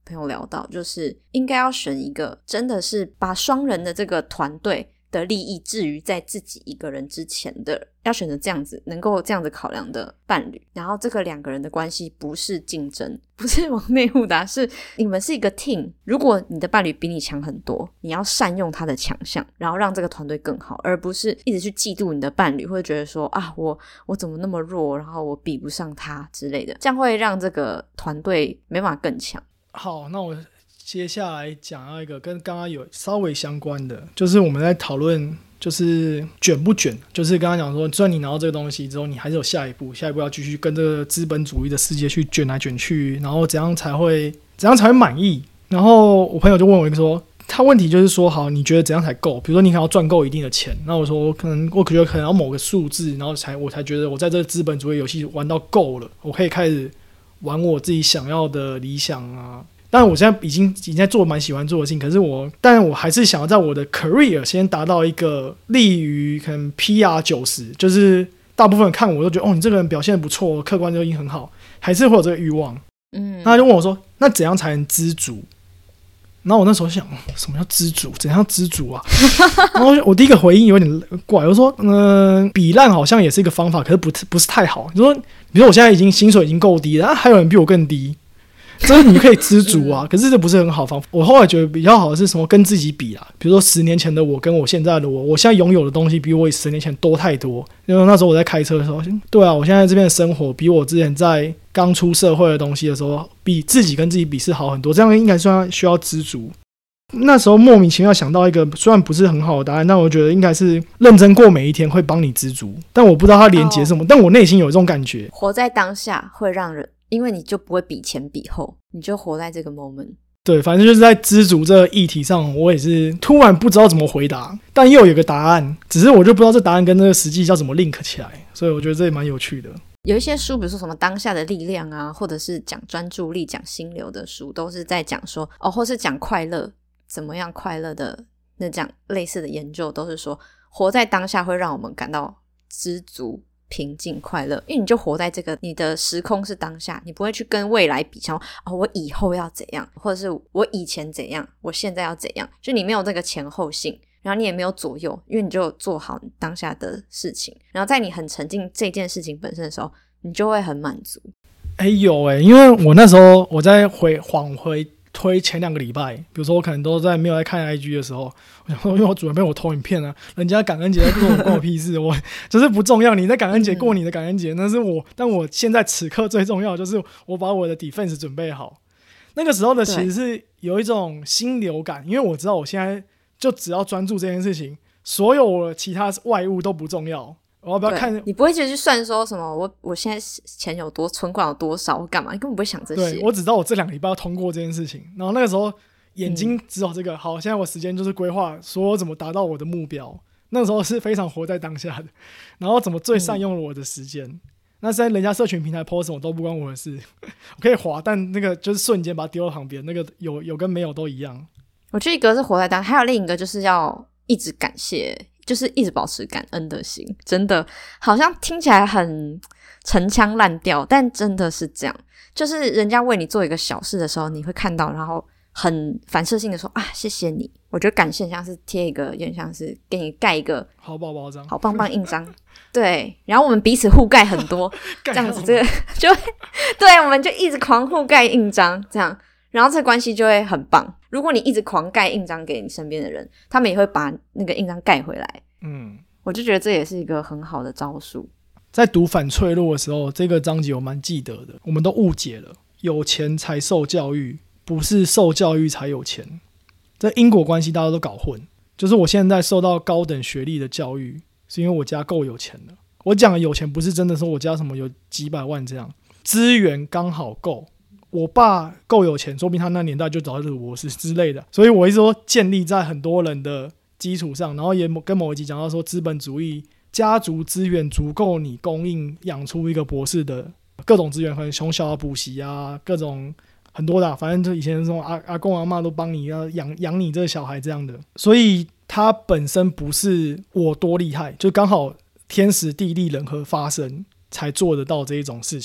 朋友聊到，就是应该要选一个真的是把双人的这个团队的利益置于在自己一个人之前的，要选择这样子能够这样子考量的伴侣。然后这个两个人的关系不是竞争，不是往内互打，是你们是一个 team。 如果你的伴侣比你强很多，你要善用他的强项，然后让这个团队更好，而不是一直去嫉妒你的伴侣，会觉得说啊我我怎么那么弱，然后我比不上他之类的，这样会让这个团队没办法更强。 好，那我接下来讲到一个跟刚刚有稍微相关的，就是我们在讨论就是卷不卷，就是刚刚讲说，虽然你拿到这个东西之后，你还是有下一步，下一步要继续跟这个资本主义的世界去卷来卷去，然后怎样才会怎样才会满意。然后我朋友就问我一个说，他问题就是说，好，你觉得怎样才够？比如说你可能要赚够一定的钱，那我说可能我觉得可能要某个数字，然后才我才觉得我在这个资本主义游戏玩到够了，我可以开始玩我自己想要的理想啊。当然我现在已经已经在做蛮喜欢做的事情，可是我但我还是想要在我的 career 先达到一个利于可能 P R 九十，就是大部分人看我都觉得哦你这个人表现不错，客观就已经很好，还是会有这个欲望。嗯，那他就问我说那怎样才能知足？然后我那时候想什么叫知足，怎样知足啊？然后我第一个回应有点怪，我说嗯、呃，比烂好像也是一个方法，可是不不是太好。你说比如说我现在已经薪水已经够低了，还有人比我更低，这你可以知足啊，可是这不是很好的方法。我后来觉得比较好的是什么？跟自己比啊，比如说十年前的我跟我现在的我，我现在拥有的东西比我十年前多太多。因为那时候我在开车的时候，对啊，我现在这边的生活比我之前在刚出社会的东西的时候，比自己跟自己比是好很多，这样应该算需要知足。那时候莫名其妙想到一个虽然不是很好的答案，但我觉得应该是认真过每一天会帮你知足，但我不知道它连结什么、哦、但我内心有这种感觉， 活在当下会让人，因为你就不会比前比后，你就活在这个 moment。 对，反正就是在知足这个议题上，我也是突然不知道怎么回答，但又有个答案，只是我就不知道这答案跟这个实际要怎么 link 起来，所以我觉得这也蛮有趣的。有一些书比如说什么当下的力量啊，或者是讲专注力讲心流的书，都是在讲说哦，或是讲快乐怎么样快乐的，那讲类似的研究都是说活在当下会让我们感到知足平静快乐，因为你就活在这个你的时空是当下，你不会去跟未来比，想哦我以后要怎样，或者是我以前怎样我现在要怎样，就你没有这个前后性，然后你也没有左右，因为你就做好当下的事情，然后在你很沉浸这件事情本身的时候，你就会很满足。 哎有哎，因为我那时候我在回往回推前两个礼拜，比如说我可能都在没有在看 I G 的时候，我想说因为我准备我投影片啊，人家感恩节跟我关我屁事，我就是不重要，你在感恩节过你的感恩节，那是我，但我现在此刻最重要的就是我把我的 defense 准备好。那个时候的其实是有一种心流感，因为我知道我现在就只要专注这件事情，所有其他外物都不重要。我要不要看？ 你不会去算说什么我我现在钱有多，存款有多少，我干嘛？你根本不会想这些。 对，我只知道我这两个礼拜要通过这件事情，然后那个时候眼睛只有这个、嗯、好，现在我时间就是规划说我怎么达到我的目标，那个时候是非常活在当下的，然后怎么最善用了我的时间、嗯、那在人家社群平台 po 什么都不关我的事我可以滑，但那个就是瞬间把它丢到旁边，那个有有跟没有都一样。 我觉得一个是活在当下，还有另一个就是要一直感谢，就是一直保持感恩的心，真的好像听起来很陈腔滥调，但真的是这样，就是人家为你做一个小事的时候，你会看到然后很反射性的说啊谢谢你。我觉得感谢像是贴一个有点像是给你盖一个好宝宝章好棒棒印章对，然后我们彼此互盖很多这样子，这个就会对，我们就一直狂互盖印章这样，然后这关系就会很棒。如果你一直狂盖印章给你身边的人，他们也会把那个印章盖回来。嗯，我就觉得这也是一个很好的招数。 在读反脆弱的时候，这个章节我蛮记得的。我们都误解了，有钱才受教育，不是受教育才有钱。这因果关系大家都搞混。就是我现在受到高等学历的教育，是因为我家够有钱了。我讲的有钱不是真的说我家什么有几百万这样，资源刚好够。我爸够有钱，说不定他那年代就早就读博士之类的。所以我一直说建立在很多人的基础上，然后也跟某一集讲到说资本主义家族资源足够你供应养出一个博士的各种资源，可能从小补习啊，各种很多的、啊，反正就以前这种 阿, 阿公阿嬷都帮你要养养你这个小孩这样的。所以它本身不是我多厉害，就刚好天时地利人和发生才做得到这一种事情。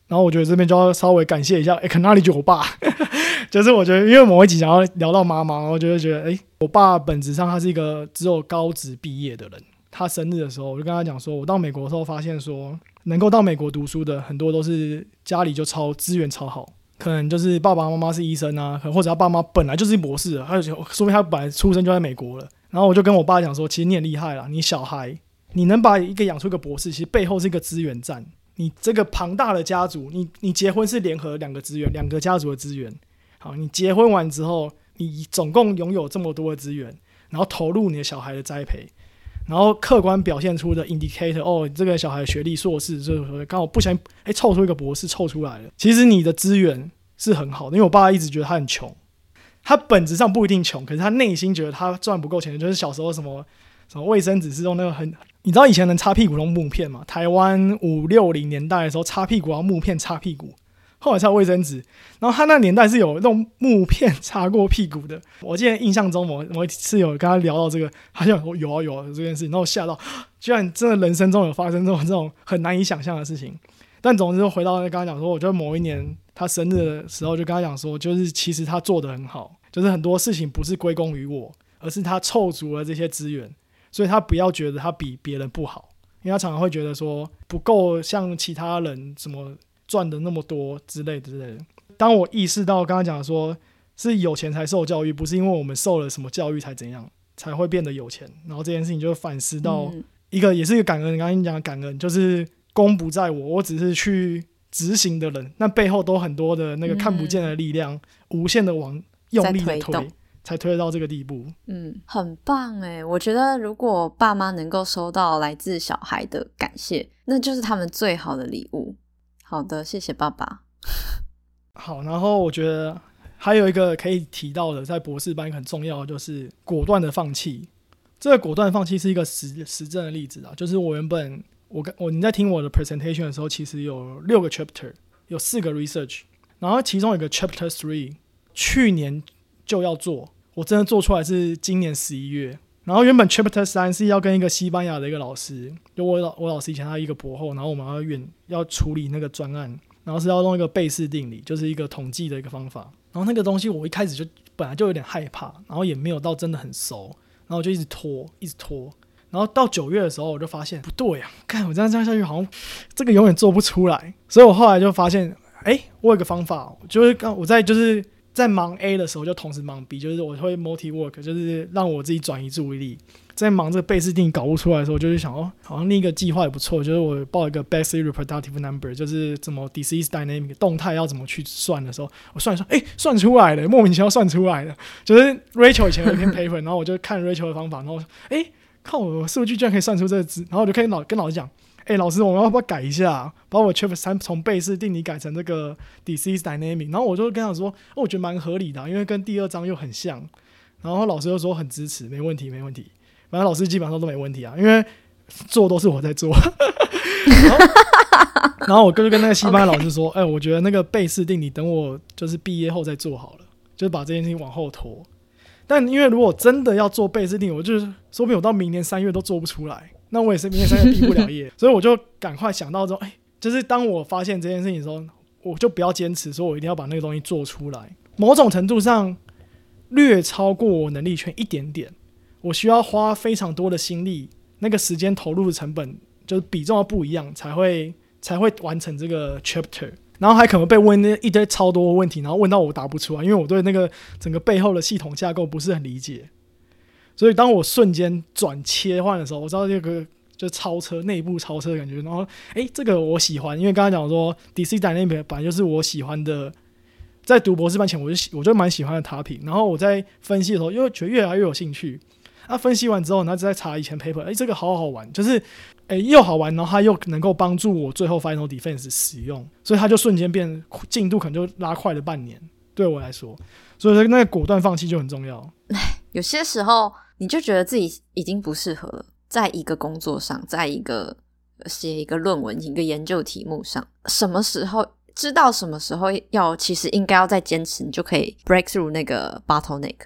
然后我觉得这边就要稍微感谢一下 acknowledge 我爸就是我觉得因为某一集想要聊到妈妈，然后就会觉得哎，我爸本质上他是一个只有高职毕业的人。他生日的时候我就跟他讲说，我到美国的时候发现说能够到美国读书的很多都是家里就超资源超好，可能就是爸爸妈妈是医生啊，或者他爸妈本来就是博士了，他就说明他本来出生就在美国了。然后我就跟我爸讲说，其实你很厉害啦，你小孩你能把一个养出一个博士，其实背后是一个资源站。你这个庞大的家族，你你结婚是联合两个资源，两个家族的资源。好，你结婚完之后，你总共拥有这么多的资源，然后投入你的小孩的栽培，然后客观表现出的 indicator， 哦，这个小孩学历硕士，就是刚好不小心哎凑出一个博士，凑出来了。其实你的资源是很好的，因为我爸一直觉得他很穷，他本质上不一定穷，可是他内心觉得他赚不够钱，就是小时候什么什么卫生纸是用那个很，你知道以前能擦屁股用木片吗？台湾五六零年代的时候擦屁股要木片擦屁股，后来才有卫生纸。然后他那年代是有用木片擦过屁股的。我记得印象中某某一次有跟他聊到这个，他就说有啊有啊这件事情，然后我吓到，居然真的人生中有发生这种这种很难以想象的事情。但总之回到刚刚讲说，我觉得某一年他生日的时候就跟他讲说，就是其实他做得很好，就是很多事情不是归功于我，而是他凑足了这些资源，所以他不要觉得他比别人不好，因为他常常会觉得说不够像其他人什么赚的那么多之类的之类的。当我意识到刚刚讲说是有钱才受教育，不是因为我们受了什么教育才怎样才会变得有钱，然后这件事情就反思到一个、嗯、也是一个感恩，刚刚你讲的感恩就是功不在我，我只是去执行的人，那背后都很多的那个看不见的力量、嗯、无限的往用力的推才推得到这个地步。 嗯，很棒耶。我觉得如果爸妈能够收到来自小孩的感谢，那就是他们最好的礼物。好的，谢谢爸爸。 好，然后我觉得还有一个可以提到的，在博士班很重要的就是果断的放弃。这个果断放弃是一个 实, 实证的例子啊，就是我原本我我你在听我的 presentation 的时候，其实有六个 chapter， 有四个 research， 然后其中有一个 chapter three 去年就要做，我真的做出来是今年十一月。然后原本 chapter 三是要跟一个西班牙的一个老师，就我老我老师以前他一个博后，然后我们要远要处理那个专案，然后是要弄一个贝氏定理，就是一个统计的一个方法。然后那个东西我一开始就本来就有点害怕，然后也没有到真的很熟，然后我就一直拖一直拖。然后到九月的时候，我就发现不对啊，看我这样这样下去，好像这个永远做不出来。所以我后来就发现，哎，我有个方法，就是刚我在就是在忙 A 的时候，就同时忙 B， 就是我会 multi work， 就是让我自己转移注意力。在忙这个贝氏定理搞不出来的时候，就是想哦，好像另一个计划也不错，就是我报一个 basic reproductive number， 就是怎么 disease dynamic 动态要怎么去算的时候，我算一算，哎，算出来了，莫名其妙算出来了。就是 Rachel 以前有一篇 paper， 然后我就看 Rachel 的方法，然后哎。靠，我数据居然可以算出这个字，然后我就可以老跟老师讲，哎、欸，老师，我们要不要改一下，把我 chapter 三从贝氏定理改成这个 disease dynamic？ 然后我就跟他说，哦，我觉得蛮合理的、啊，因为跟第二章又很像。然后老师就说很支持，没问题，没问题。反正老师基本上都没问题啊，因为做都是我在做。然, 后然后我就跟那个西班牙老师说，哎、okay. 欸，我觉得那个贝氏定理等我就是毕业后再做好了，就是把这件事情往后拖。但因为如果真的要做贝氏定理，我就是说不定我到明年三月都做不出来，那我也是明年三月毕不了业，所以我就赶快想到说，哎、欸，就是当我发现这件事情的时候，我就不要坚持说我一定要把那个东西做出来，某种程度上略超过我能力圈一点点，我需要花非常多的心力，那个时间投入的成本就是比重要不一样，才会才会完成这个 chapter。然后还可能被问一堆超多问题，然后问到我答不出来，因为我对那个整个背后的系统架构不是很理解。所以当我瞬间转切换的时候，我知道这个就是超车内部超车的感觉，然后哎，这个我喜欢，因为刚才讲说 disease dynamic 本来就是我喜欢的，在读博士班前我就我就蛮喜欢的 topic， 然后我在分析的时候又觉得越来越有兴趣。啊，分析完之后，然后再查以前 paper， 哎，这个好好玩，就是，哎，又好玩，然后它又能够帮助我最后 final defense 使用，所以它就瞬间变进度可能就拉快了半年，对我来说，所以那个果断放弃就很重要。 有些时候你就觉得自己已经不适合了，在一个工作上，在一个写一个论文、一个研究题目上，什么时候知道什么时候要，其实应该要再坚持，你就可以 break through 那个 bottleneck。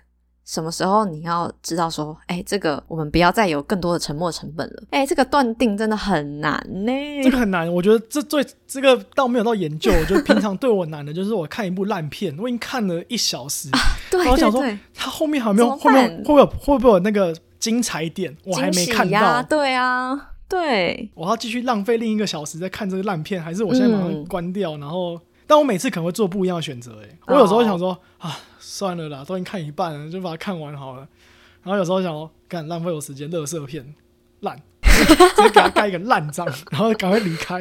什么时候你要知道说，哎，这个我们不要再有更多的沉没成本了。哎，这个断定真的很难呢。 这个很难，我觉得这最这个倒没有到研究，我觉得平常对我难的就是我看一部烂片，我已经看了一小时， 啊、对对对， 然后想说他后面还有没有后面会不会有会不会有那个精彩点，我还没看到。 啊对啊，对， 我要继续浪费另一个小时在看这个烂片，还是我现在马上关掉，嗯、然后。但我每次可能会做不一样的选择，哎，我有时候想说、oh. 啊，算了啦，都已经看一半了，就把它看完好了。然后有时候想说，干浪费我时间，垃圾片烂，直接给他盖一个烂章，然后赶快离开。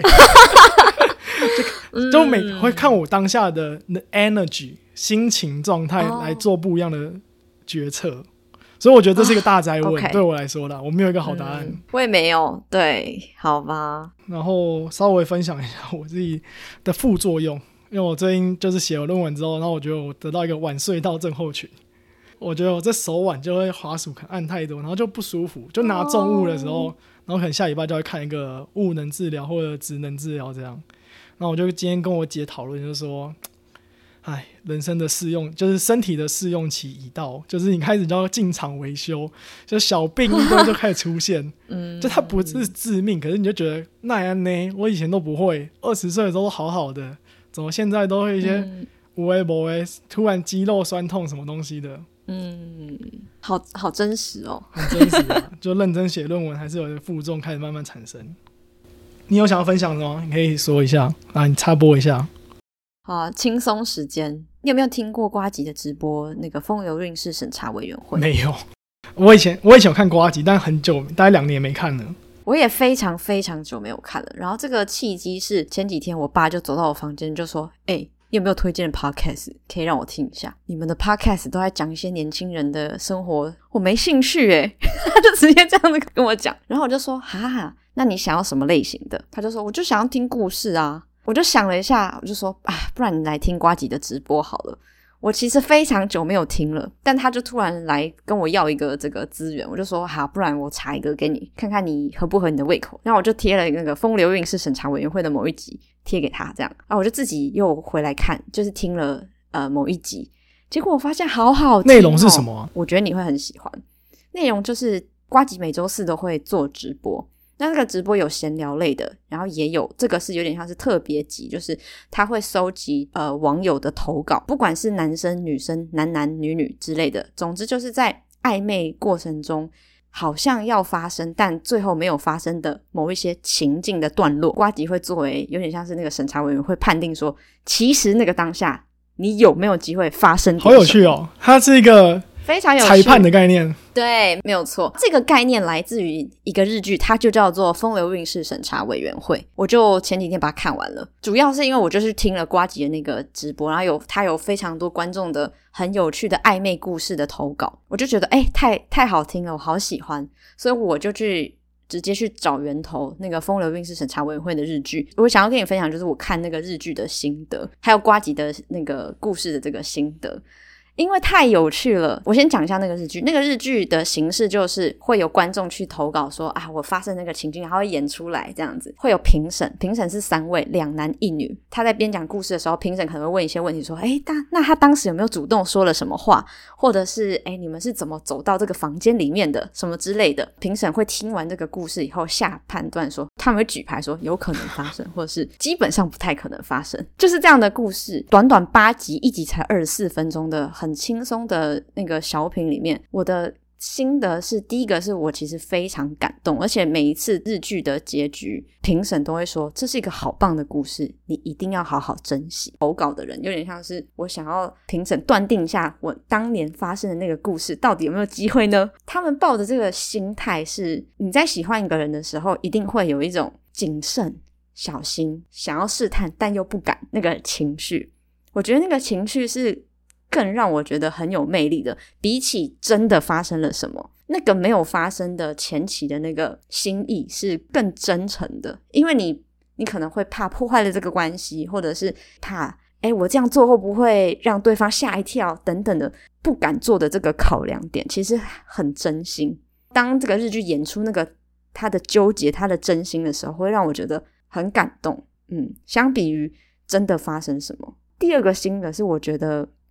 就, 就每会看我当下的 energy 心情状态来做不一样的决策。Oh.所以我觉得这是一个大哉问、oh, okay. 对我来说啦，我没有一个好答案、嗯、 我也没有，对，好吧。 然后稍微分享一下我自己的副作用，因为我最近就是写了论文之后，然后我觉得我得到一个晚睡到症候群，我觉得我这手腕就会滑鼠可能按太多，然后就不舒服，就拿重物的时候、oh. 然后可能下礼拜就会看一个物能治疗或者职能治疗这样。然后我就今天跟我姐讨论，就是说哎，人生的试用就是身体的试用期已到，就是你开始就要进场维修，就小病一堆就开始出现。嗯，就它不是致命，可是你就觉得那样呢，我以前都不会，二十岁的时候好好的，怎么现在都会一些无微不微，突然肌肉酸痛什么东西的。嗯， 好好真实哦， 很真实啊！就认真写论文，还是有负重开始慢慢产生。你有想要分享的吗？你可以说一下啊，你插播一下。 好，轻松时间，你有没有听过呱吉的直播？那个风流韵事审查委员会？ 没有，我以前我以前有看呱吉，但很久，大概两年没看了。 我也非常非常久没有看了。然后这个契机是前几天我爸就走到我房间就说：“哎、欸，你有没有推荐的 podcast 可以让我听一下？你们的 podcast 都在讲一些年轻人的生活，我没兴趣哎。”他就直接这样子跟我讲。然后我就说：“哈，那你想要什么类型的？”他就说：“我就想要听故事啊。”我就想了一下，我就说啊，不然你来听呱吉的直播好了。我其实非常久没有听了，但他就突然来跟我要一个这个资源，我就说好，不然我查一个给你，看看你合不合你的胃口。然后我就贴了那个风流韵事审查委员会的某一集贴给他，这样啊，我就自己又回来看，就是听了呃某一集，结果我发现好好听哦。 内容是什么啊？ 我觉得你会很喜欢。内容就是呱吉每周四都会做直播。那这个直播有闲聊类的，然后也有这个是有点像是特别集，就是他会收集呃网友的投稿，不管是男生女生男男女女之类的，总之就是在暧昧过程中好像要发生但最后没有发生的某一些情境的段落，呱吉会作为有点像是那个审查委员会判定说，其实那个当下你有没有机会发生。 好有趣哦，它是一个非常有趣裁判的概念。 对，没有错，这个概念来自于一个日剧，它就叫做风流韵事审查委员会。我就前几天把它看完了，主要是因为我就是听了呱吉的那个直播，然后有他有非常多观众的很有趣的暧昧故事的投稿，我就觉得哎，太太好听了，我好喜欢，所以我就去直接去找源头那个风流韵事审查委员会的日剧。我想要跟你分享就是我看那个日剧的心得，还有呱吉的那个故事的这个心得，因为太有趣了。我先讲一下那个日剧，那个日剧的形式就是会有观众去投稿说啊，我发生那个情境，他会演出来这样子，会有评审，评审是三位，两男一女。他在边讲故事的时候，评审可能会问一些问题说，诶那他当时有没有主动说了什么话，或者是诶你们是怎么走到这个房间里面的什么之类的。评审会听完这个故事以后下判断说，他们会举牌说有可能发生或者是基本上不太可能发生，就是这样的故事。短短八集，一集才二十四分钟的很轻松的那个小品里面，我的心得是，第一个是我其实非常感动，而且每一次日剧的结局评审都会说这是一个好棒的故事，你一定要好好珍惜。投稿的人有点像是我想要评审断定一下我当年发生的那个故事到底有没有机会呢。他们抱着这个心态是，你在喜欢一个人的时候一定会有一种谨慎小心想要试探但又不敢那个情绪。我觉得那个情绪是更让我觉得很有魅力的，比起真的发生了什么，那个没有发生的前期的那个心意是更真诚的。因为你你可能会怕破坏了这个关系，或者是怕诶我这样做会不会让对方吓一跳等等的不敢做的这个考量点，其实很真心。当这个日剧演出那个他的纠结他的真心的时候，会让我觉得很感动。嗯，相比于真的发生什么。第二个心得是我觉得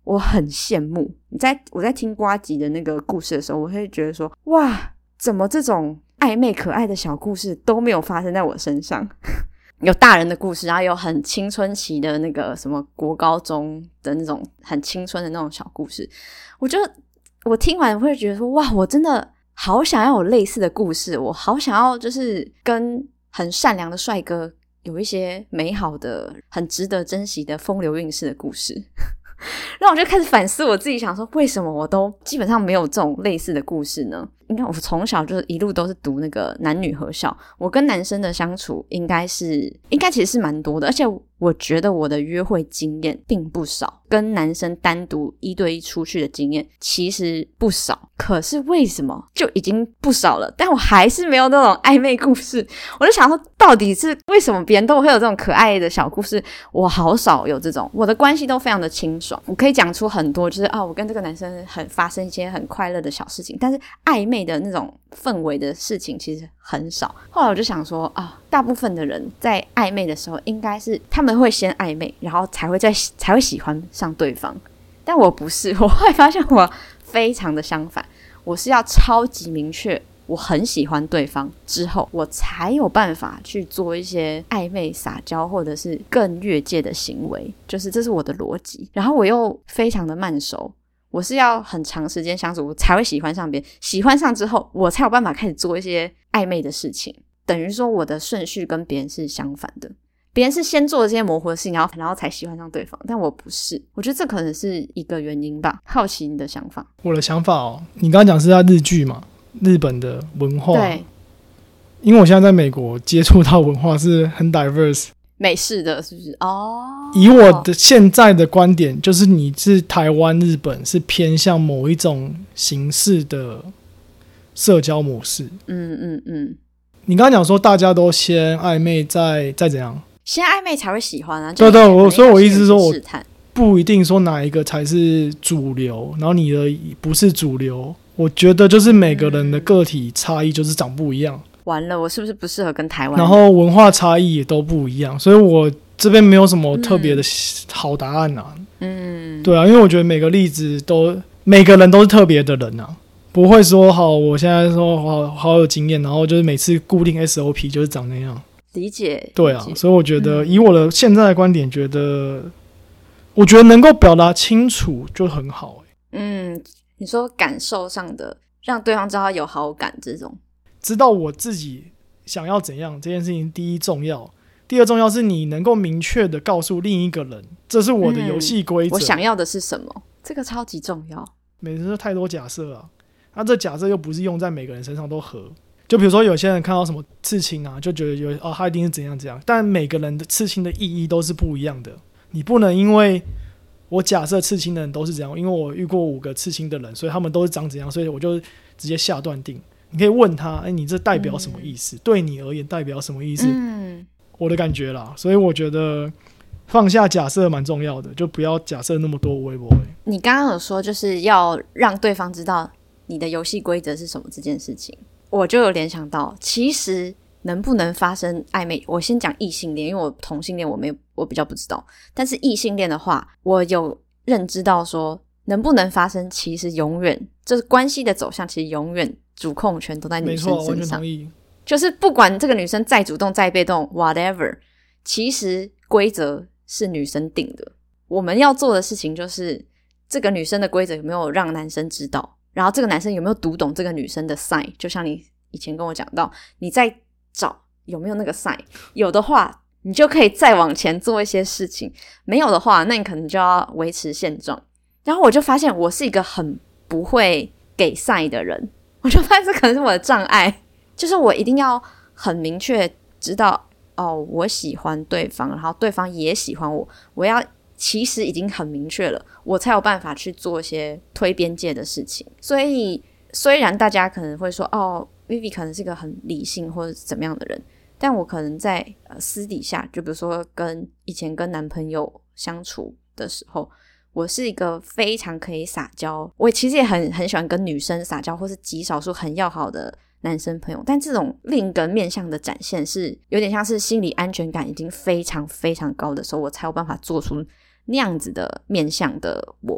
我很羡慕。你在我在听呱吉的那个故事的时候，我会觉得说，哇，怎么这种暧昧可爱的小故事都没有发生在我身上？有大人的故事，然后有很青春期的那个什么国高中的那种很青春的那种小故事，我就我听完会觉得说，哇，我真的好想要有类似的故事，我好想要就是跟很善良的帅哥有一些美好的很值得珍惜的风流韵事的故事。然后我就开始反思我自己，想说为什么我都基本上没有这种类似的故事呢？应该我从小就是一路都是读那个男女合校，我跟男生的相处应该是应该其实是蛮多的，而且我觉得我的约会经验并不少，跟男生单独一对一出去的经验其实不少，可是为什么就已经不少了，但我还是没有那种暧昧故事？我就想说到底是为什么别人都会有这种可爱的小故事，我好少有这种，我的关系都非常的清爽，我可以讲出很多就是啊，我跟这个男生很发生一些很快乐的小事情，但是暧昧的那种氛围的事情其实很少。后来我就想说啊，大部分的人在暧昧的时候应该是他们会先暧昧，然后才会在才会喜欢上对方，但我不是，我后来发现我非常的相反，我是要超级明确我很喜欢对方之后，我才有办法去做一些暧昧撒娇或者是更越界的行为，就是这是我的逻辑。然后我又非常的慢熟，我是要很长时间相处我才会喜欢上别人，喜欢上之后我才有办法开始做一些暧昧的事情，等于说我的顺序跟别人是相反的，别人是先做了这些模糊的事情，然后然后才喜欢上对方，但我不是。我觉得这可能是一个原因吧，好奇你的想法。 我的想法哦，你刚刚讲是在日剧嘛，日本的文化， 对， 因为我现在在美国接触到文化是很 diverse， 美式的是不是？哦， 以我的现在的观点，就是你是台湾、日本是偏向某一种形式的社交模式。 嗯嗯嗯。 你刚刚讲说大家都先暧昧再再怎样？ 先暧昧才会喜欢啊。 对对，我所以我意思是说，我试探不一定说哪一个才是主流，然后你的不是主流。我觉得就是每个人的个体差异就是长不一样。 完了，我是不是不适合跟台湾人？ 然后文化差异也都不一样，所以我这边没有什么特别的好答案啊。嗯，对啊，因为我觉得每个例子都每个人都是特别的人啊，不会说好我现在说好好有经验，然后就是每次固定 S O P 就是长那样。 理解。 对啊，所以我觉得以我的现在的观点，觉得我觉得能够表达清楚就很好、欸。 嗯，你说感受上的让对方知道有好感，这种知道我自己想要怎样这件事情第一重要，第二重要是你能够明确的告诉另一个人这是我的游戏规则、嗯、 我想要的是什么，这个超级重要。 每次都太多假设啊，那、啊、这假设又不是用在每个人身上都合。就比如说有些人看到什么刺青啊，就觉得有哦他一定是怎样怎样，但每个人的刺青的意义都是不一样的。你不能因为我假设刺青的人都是怎样，因为我遇过五个刺青的人，所以他们都是长怎样，所以我就直接下断定。你可以问他，哎，你这代表什么意思、嗯？对你而言代表什么意思？嗯，我的感觉啦，所以我觉得放下假设蛮重要的，就不要假设那么多微博。 你刚刚有说就是要让对方知道你的游戏规则是什么这件事情，我就有联想到，其实能不能发生暧昧，我先讲异性恋，因为我同性恋我没有，我比较不知道。但是异性恋的话，我有认知到说，能不能发生，其实永远就是关系的走向，其实永远主控权都在女生身上。没错，完全同意。就是不管这个女生再主动再被动 whatever， 其实规则是女生定的。我们要做的事情就是这个女生的规则有没有让男生知道，然后这个男生有没有读懂这个女生的 sign， 就像你以前跟我讲到，你在找有没有那个 sign， 有的话你就可以再往前做一些事情，没有的话那你可能就要维持现状。然后我就发现我是一个很不会给 sign 的人，我就发现这可能是我的障碍，就是我一定要很明确知道哦，我喜欢对方，然后对方也喜欢我，我要其实已经很明确了，我才有办法去做一些推边界的事情。所以虽然大家可能会说哦 Vivi 可能是个很理性或者怎么样的人，但我可能在、呃、私底下，就比如说跟以前跟男朋友相处的时候，我是一个非常可以撒娇，我其实也很很喜欢跟女生撒娇，或是极少数很要好的男生朋友，但这种另一个面向的展现是有点像是心理安全感已经非常非常高的时候，我才有办法做出那样子的面向的我。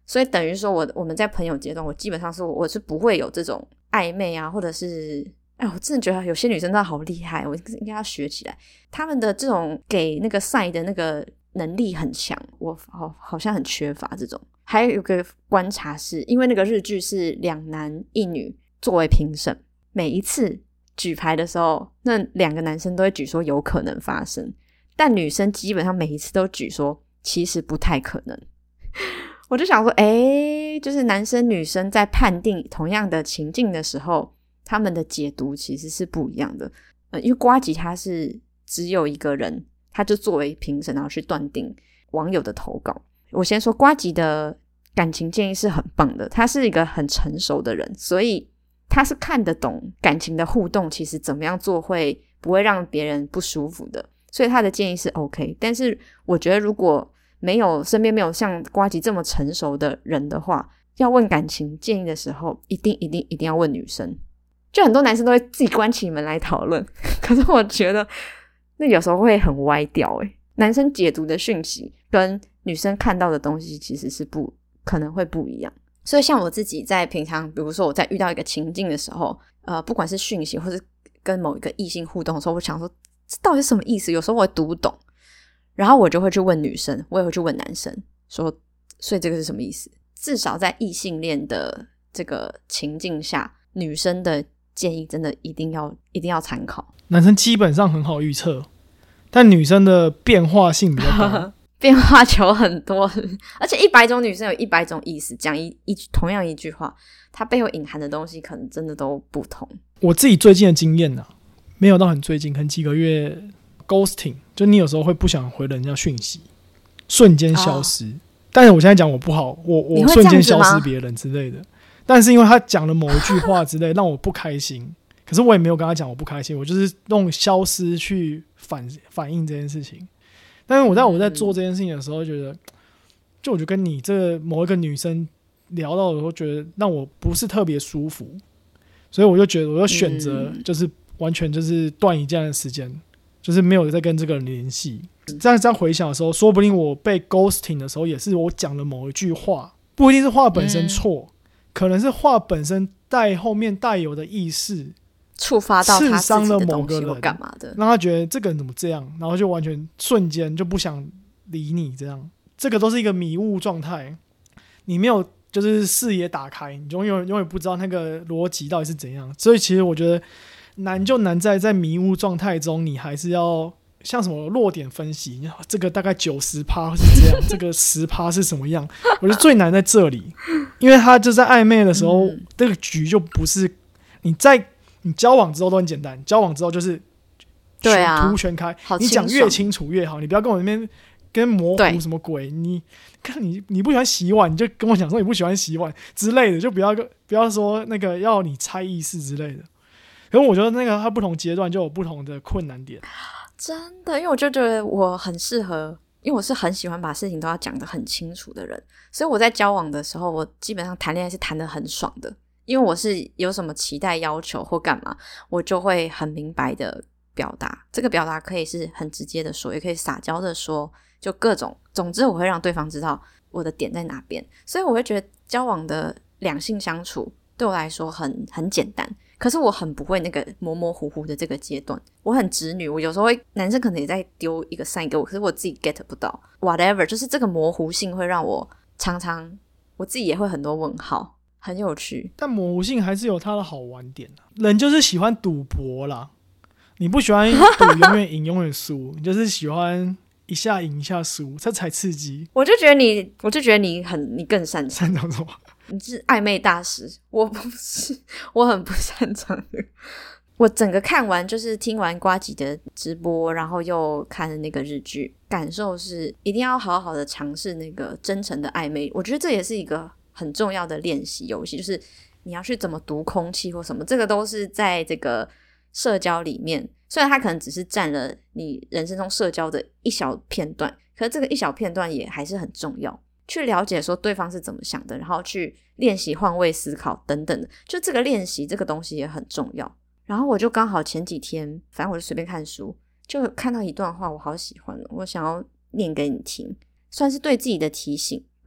所以等于说我我们在朋友阶段，我基本上是我是不会有这种暧昧啊，或者是哎，我真的觉得有些女生真的好厉害，我应该要学起来。她们的这种给那个赛的那个能力很强，我好好像很缺乏这种。还有一个观察是，因为那个日剧是两男一女作为评审，每一次举牌的时候，那两个男生都会举说有可能发生，但女生基本上每一次都举说其实不太可能。我就想说诶，就是男生女生在判定同样的情境的时候，他们的解读其实是不一样的。呃，因为呱吉他是只有一个人，他就作为评审然后去断定网友的投稿。我先说呱吉的感情建议是很棒的，他是一个很成熟的人，所以他是看得懂感情的互动其实怎么样做会不会让别人不舒服的，所以他的建议是 OK。 但是我觉得如果没有身边没有像呱吉这么成熟的人的话，要问感情建议的时候一定一定一定要问女生。就很多男生都会自己关起门来讨论，可是我觉得那有时候会很歪掉诶，男生解读的讯息跟女生看到的东西其实是不可能会不一样。所以像我自己在平常比如说我在遇到一个情境的时候，呃，不管是讯息或是跟某一个异性互动的时候，我想说这到底是什么意思，有时候我会读不懂，然后我就会去问女生，我也会去问男生说所以这个是什么意思。至少在异性恋的这个情境下，女生的建议真的一定要一定要参考。 男生基本上很好预测，但女生的变化性比较高变化球很多，而且一百种女生有一百种意思，讲一一同样一句话，它背后隐含的东西可能真的都不同。 我自己最近的经验啊，没有到很最近，可能几个月 ghosting， 就你有时候会不想回人家讯息，瞬间消失、哦、但是我现在讲我不好，我我瞬间消失别人之类的，但是因为他讲了某一句话之类让我不开心，可是我也没有跟他讲我不开心，我就是用消失去 反, 反映这件事情。但是我在我在做这件事情的时候觉得，就我就跟你这某一个女生聊到的时候觉得让我不是特别舒服，所以我就觉得我就选择就是完全就是断一这样的时间，就是没有再跟这个人联系。这样这样回想的时候，说不定我被 ghosting 的时候也是我讲了某一句话，不一定是话本身错、嗯、可能是话本身带后面带有的意识触发到他刺伤了某个人， 干嘛的， 让他觉得这个人怎么这样，然后就完全瞬间就不想理你，这样这个都是一个迷雾状态，你没有就是视野打开，你永远永远不知道那个逻辑到底是怎样。所以其实我觉得难就难在在迷雾状态中，你还是要像什么弱点分析，这个大概 百分之九十 是这样这个 百分之十 是什么样，我觉得最难在这里，因为他就在暧昧的时候、嗯、这个局就不是你在你交往之后都很简单，交往之后就是对啊， 图全开，你讲越清楚越好，你不要跟我那边跟模糊什么鬼，你看你你不喜欢洗碗，你就跟我讲说你不喜欢洗碗之类的，就不要不要说那个要你猜意思之类的。可是我觉得那个它不同阶段就有不同的困难点， 真的，因为我就觉得我很适合，因为我是很喜欢把事情都要讲得很清楚的人，所以我在交往的时候，我基本上谈恋爱是谈得很爽的。因为我是有什么期待要求或干嘛，我就会很明白的表达，这个表达可以是很直接的说，也可以撒娇的说，就各种，总之我会让对方知道我的点在哪边。所以我会觉得交往的两性相处对我来说很很简单，可是我很不会那个模模糊糊的这个阶段，我很直女，我有时候会，男生可能也在丢一个 sign 给我，可是我自己 get 不到 whatever， 就是这个模糊性会让我常常我自己也会很多问号，很有趣。 但模糊性还是有它的好玩点、啊、人就是喜欢赌博啦，你不喜欢赌永远赢永远输你就是喜欢一下赢一下输，这才刺激。 我就觉得你我就觉得你很你更擅长擅长什么？ 你是暧昧大师，我不是，我很不擅长的。我整个看完就是听完呱吉的直播，然后又看了那个日剧，感受是一定要好好的尝试那个真诚的暧昧。我觉得这也是一个很重要的练习游戏，就是你要去怎么读空气或什么，这个都是在这个社交里面，虽然它可能只是占了你人生中社交的一小片段，可是这个一小片段也还是很重要，去了解说对方是怎么想的，然后去练习换位思考等等的，就这个练习这个东西也很重要。然后我就刚好前几天反正我就随便看书，就看到一段话我好喜欢了，我想要念给你听，算是对自己的提醒，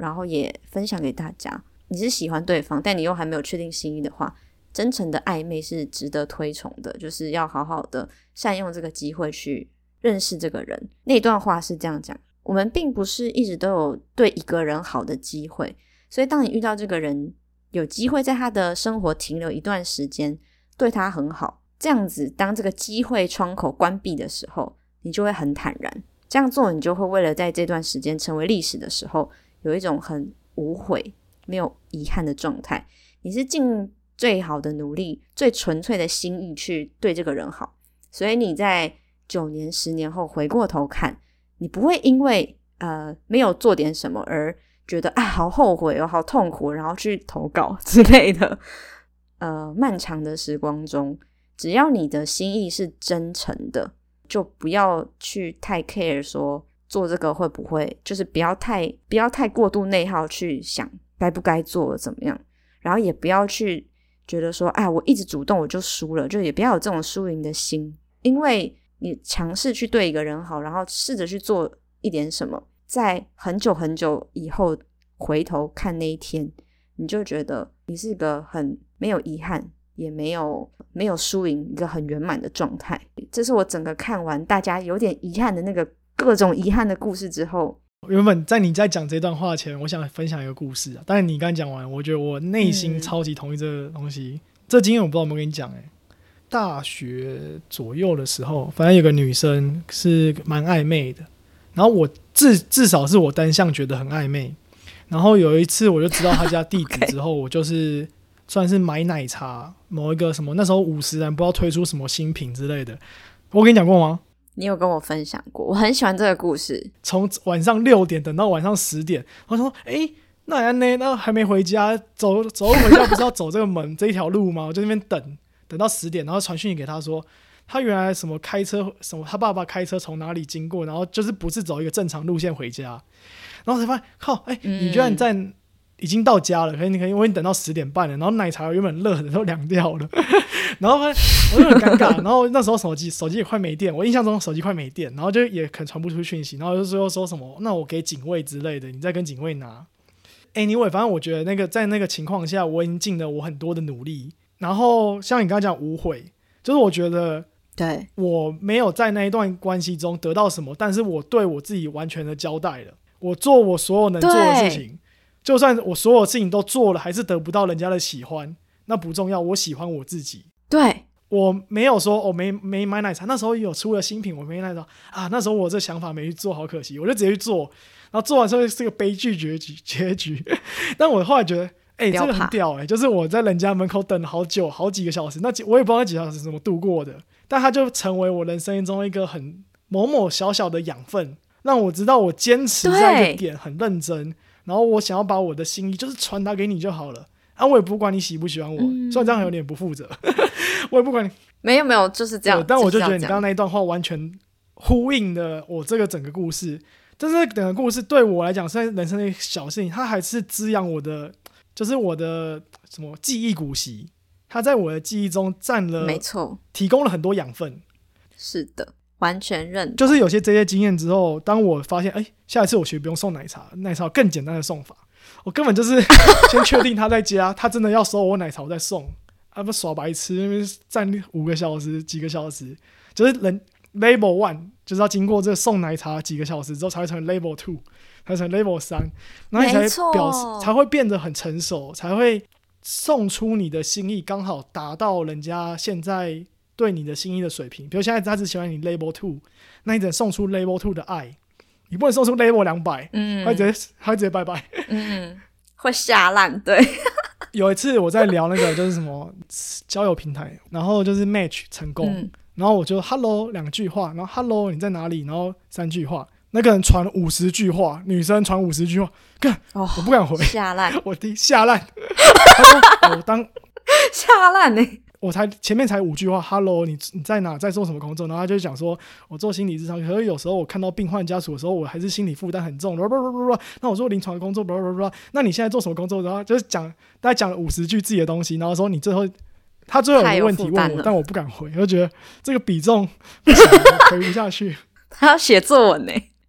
然后也分享给大家，你是喜欢对方但你又还没有确定心意的话，真诚的暧昧是值得推崇的，就是要好好的善用这个机会去认识这个人。那段话是这样讲，我们并不是一直都有对一个人好的机会，所以当你遇到这个人，有机会在他的生活停留一段时间，对他很好，这样子当这个机会窗口关闭的时候，你就会很坦然，这样做你就会为了在这段时间成为历史的时候有一种很无悔没有遗憾的状态，你是尽最好的努力最纯粹的心意去对这个人好，所以你在九年十年后回过头看，你不会因为呃没有做点什么而觉得啊好后悔哦好痛苦，然后去投稿之类的。呃漫长的时光中，只要你的心意是真诚的，就不要去太 care 说做这个会不会，就是不要太不要太过度内耗去想该不该做怎么样，然后也不要去觉得说啊我一直主动我就输了，就也不要有这种输赢的心，因为你尝试去对一个人好，然后试着去做一点什么，在很久很久以后回头看那一天，你就觉得你是一个很没有遗憾也没有没有输赢一个很圆满的状态。这是我整个看完大家有点遗憾的那个各种遗憾的故事之后， 原本在你在讲这段话前，我想分享一个故事啊。但是你刚讲完，我觉得我内心超级同意这个东西。嗯、这经验我不知道有没有跟你讲哎。大学左右的时候，反正有个女生是蛮暧昧的，然后我至至少是我单向觉得很暧昧。然后有一次我就知道她家地址之后， okay. 我就是算是买奶茶，某一个什么那时候五十人不知道推出什么新品之类的，我跟你讲过吗？ 你有跟我分享过，我很喜欢这个故事。 从晚上六点等到晚上十点，我说哎，那安呢？那还没回家，走走回家不是要走这个门这一条路吗？我就在那边等等到十点，然后传讯息给他说，他原来什么开车什么，他爸爸开车从哪里经过，然后就是不是走一个正常路线回家，然后才发现靠，哎，你居然在、嗯、已经到家了，可是你可以我已经等到十点半了，然后奶茶原本热的都凉掉了。然后我就很尴尬，然后那时候手机手机也快没电，我印象中手机快没电，然后就也可能传不出讯息，然后就说说什么，那我给警卫之类的，你再跟警卫拿。Anyway， 反正我觉得那个在那个情况下，我已经尽了我很多的努力。然后像你刚刚讲无悔，就是我觉得， 对， 我没有在那一段关系中得到什么，但是我对我自己完全的交代了，我做我所有能做的事情，就算我所有事情都做了，还是得不到人家的喜欢，那不重要，我喜欢我自己。 对， 我没有说我、哦、没没买奶茶，那时候有出了新品，我没奶茶啊，那时候我这想法没去做，好可惜，我就直接去做，然后做完之后是个悲剧结局结局。但我后来觉得，哎、欸，这个很屌哎、欸，就是我在人家门口等了好久，好几个小时，那我也不知道那几个小时怎么度过的，但它就成为我人生中一个很某某小小的养分，让我知道我坚持在一个点很认真，然后我想要把我的心意就是传达给你就好了。啊，我也不管你喜不喜欢我，嗯、虽然这样有点不负责，我也不管你。 没有没有，就是这样。 但我就觉得你刚刚那一段话完全呼应了我这个整个故事。但是整个故事对我来讲是人生的小事情，它还是滋养我的，就是我的什么记忆骨息，它在我的记忆中占了， 没错， 提供了很多养分。 是的，完全认同。 就是有些这些经验之后，当我发现，哎，下一次我学不用送奶茶，奶茶有更简单的送法。我根本就是先确定他在家，他真的要收我奶茶我再送，啊不耍白痴，那边站五个小时几个小时，就是人 Level One 就是要经过这送奶茶几个小时之后才会成为 Level Two， 才会成为 Level 三，然后你才表示才会变得很成熟，才会送出你的心意，刚好达到人家现在对你的心意的水平。比如现在他只喜欢你 Level Two， 那你只能送出 Level Two 的爱。你不能送出 level 两百，嗯，他直接他直接拜拜， 嗯，会下烂。对， 有一次我在聊那个就是什么交友平台，然后就是 match 成功，嗯、然后我就 hello 两句话，然后 hello 你在哪里，然后三句话，那个人传五十句话，女生传五十句话，干、哦，我不敢回， 下烂， 我第下烂，他说我当下烂呢、欸。 我才前面才五句话 ，Hello， 你你在哪，在做什么工作？然后他就讲说，我做心理咨商，可是有时候我看到病患家属的时候，我还是心理负担很重。那我做临床工作，那你现在做什么工作？然后就是讲，大概讲了五十句自己的东西，然后说你最后，他最后有个问题问我，但我不敢回，我就觉得这个比重不行，回不下去。 他要写作文呢、欸，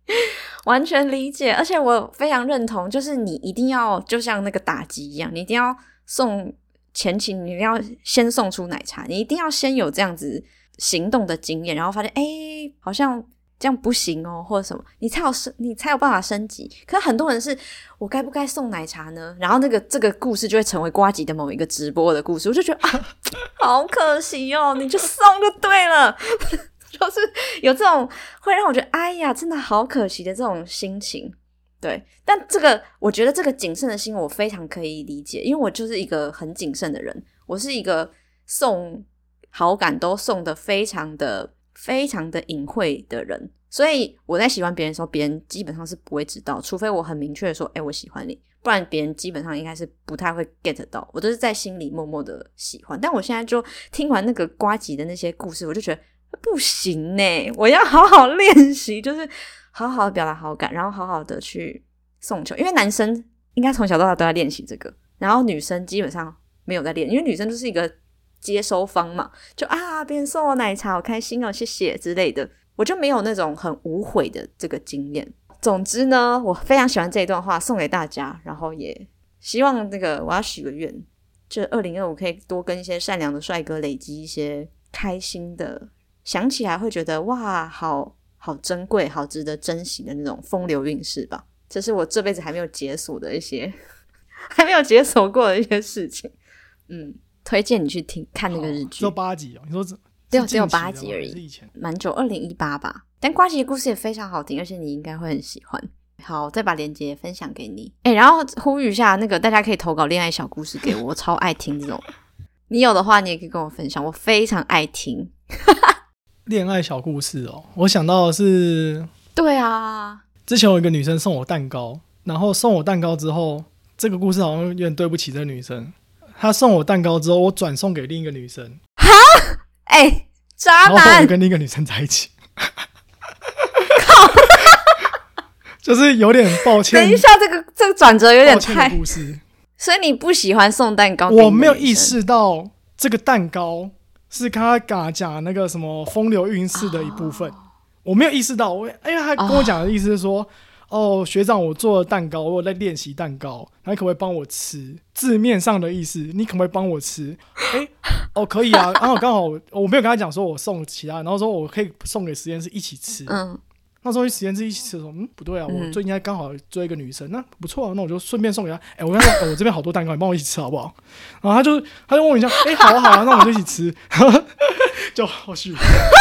完全理解，而且我非常认同，就是你一定要就像那个打击一样，你一定要送前期，你一定要先送出奶茶，你一定要先有这样子行动的经验，然后发现哎，好像这样不行哦，或者什么，你才有你才有办法升级。可是很多人是我该不该送奶茶呢？然后那个这个故事就会成为呱吉的某一个直播的故事，我就觉得啊，好可惜哦，你就送就对了。就是有这种会让我觉得哎呀真的好可惜的这种心情。对，但这个我觉得这个谨慎的心我非常可以理解，因为我就是一个很谨慎的人，我是一个送好感都送的非常的非常的隐晦的人，所以我在喜欢别人的时候，别人基本上是不会知道，除非我很明确的说哎、欸、我喜欢你，不然别人基本上应该是不太会 get 到，我都是在心里默默的喜欢。但我现在就听完那个呱吉的那些故事，我就觉得不行耶，我要好好练习，就是好好的表达好感，然后好好的去送球。因为男生应该从小到大都在练习这个，然后女生基本上没有在练，因为女生就是一个接收方嘛，就啊别人送我奶茶好开心哦谢谢之类的，我就没有那种很无悔的这个经验。总之呢，我非常喜欢这一段话，送给大家，然后也希望那个我要许个愿，就二零二五可以多跟一些善良的帅哥累积一些开心的，想起来会觉得哇好好珍贵好值得珍惜的那种风流韵事吧。这是我这辈子还没有解锁的一些还没有解锁过的一些事情。嗯，推荐你去听看那个日剧。 只有八集哦？你说只只有八集而已，蛮久，二零一八吧。但呱吉的故事也非常好听，而且你应该会很喜欢。好，再把链接分享给你。哎、欸，然后呼吁一下，那个大家可以投稿恋爱小故事给我，我超爱听这种。你有的话，你也可以跟我分享，我非常爱听。 恋爱小故事哦，我想到的是， 对啊， 之前有一个女生送我蛋糕，然后送我蛋糕之后，这个故事好像有点对不起这个女生。她送我蛋糕之后，我转送给另一个女生。 哈，哎、欸，渣男！ 然后后来跟另一个女生在一起。靠！就是有点抱歉。 等一下，这个这个转折有点太…… 抱歉的故事。 所以你不喜欢送蛋糕给你？ 我没有意识到这个蛋糕是他刚讲那个什么风流韵事的一部分， oh. 我没有意识到，我因为他跟我讲的意思是说，哦, 哦，学长，我做了蛋糕，我有在练习蛋糕，那你可不可以帮我吃？字面上的意思，你可不可以帮我吃？哎，哦，可以啊，然后刚好我没有跟他讲说我送其他，然后说我可以送给实验室一起吃。嗯。那时候去实验室一起吃的时候，嗯，不对啊，我最近还刚好追一个女生，那不错啊，那我就顺便送给她。哎、欸，我跟她说、哦，我这边好多蛋糕，你帮我一起吃好不好？然后他就他就问我一下，哎、欸，好啊好啊，那我们就一起吃，就后续，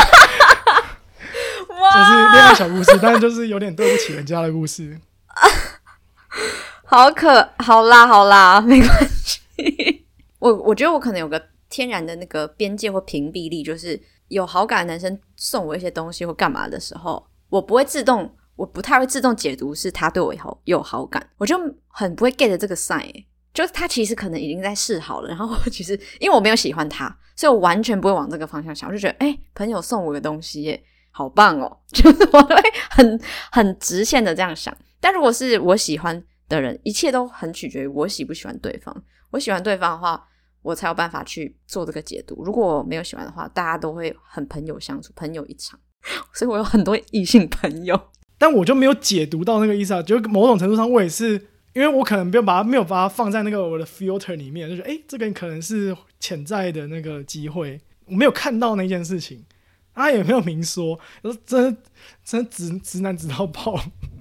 就是恋爱小故事，但是就是有点对不起人家的故事。 好可好啦好啦，没关系。我我觉得我可能有个天然的那个边界或屏蔽力，就是有好感的男生送我一些东西或干嘛的时候。我不会自动，我不太会自动解读是他对我有有好感，我就很不会 get 这个 sign，、欸、就是他其实可能已经在示好了，然后我其实因为我没有喜欢他，所以我完全不会往这个方向想，我就觉得哎、欸，朋友送我个东西耶、欸，好棒哦，就是我会很很直线的这样想。但如果是我喜欢的人，一切都很取决于我喜不喜欢对方，我喜欢对方的话，我才有办法去做这个解读。如果我没有喜欢的话，大家都会很朋友相处，朋友一场。所以我有很多异性朋友， 但我就没有解读到那个意思啊。就某种程度上，我也是，因为我可能没有把它没有把它放在那个我的 filter 里面，就觉得哎、欸，这个可能是潜在的那个机会，我没有看到那件事情，他也没有明说，真真直直男直到爆。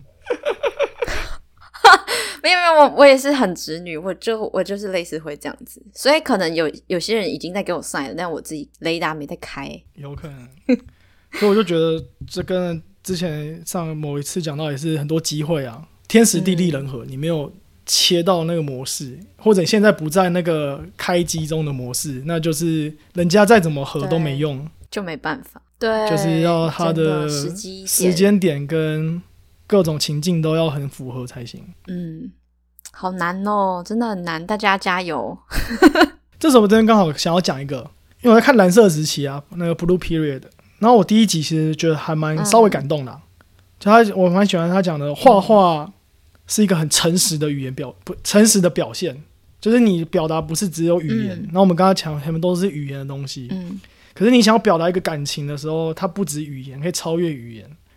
没有没有，我我也是很直女，我就我就是类似会这样子，所以可能有有些人已经在给我 sign 了，但我自己雷达没在开、欸， 有可能。所以我就觉得这跟之前上某一次讲到也是很多机会啊，天时地利人和、嗯、你没有切到那个模式，或者你现在不在那个开机中的模式，那就是人家再怎么合都没用， 就没办法。对， 就是要他的时间点跟各种情境都要很符合才行。 嗯，好难哦，真的很难，大家加油。 这时候我这边刚好想要讲一个，因为我在看蓝色时期啊，那个 Blue Period，然后我第一集其实觉得还蛮稍微感动的、啊嗯、就他我蛮喜欢他讲的画画是一个很诚实的语言表不诚实的表现，就是你表达不是只有语言、嗯、然后我们刚刚讲他们都是语言的东西、嗯、可是你想要表达一个感情的时候，它不止语言，可以超越语言，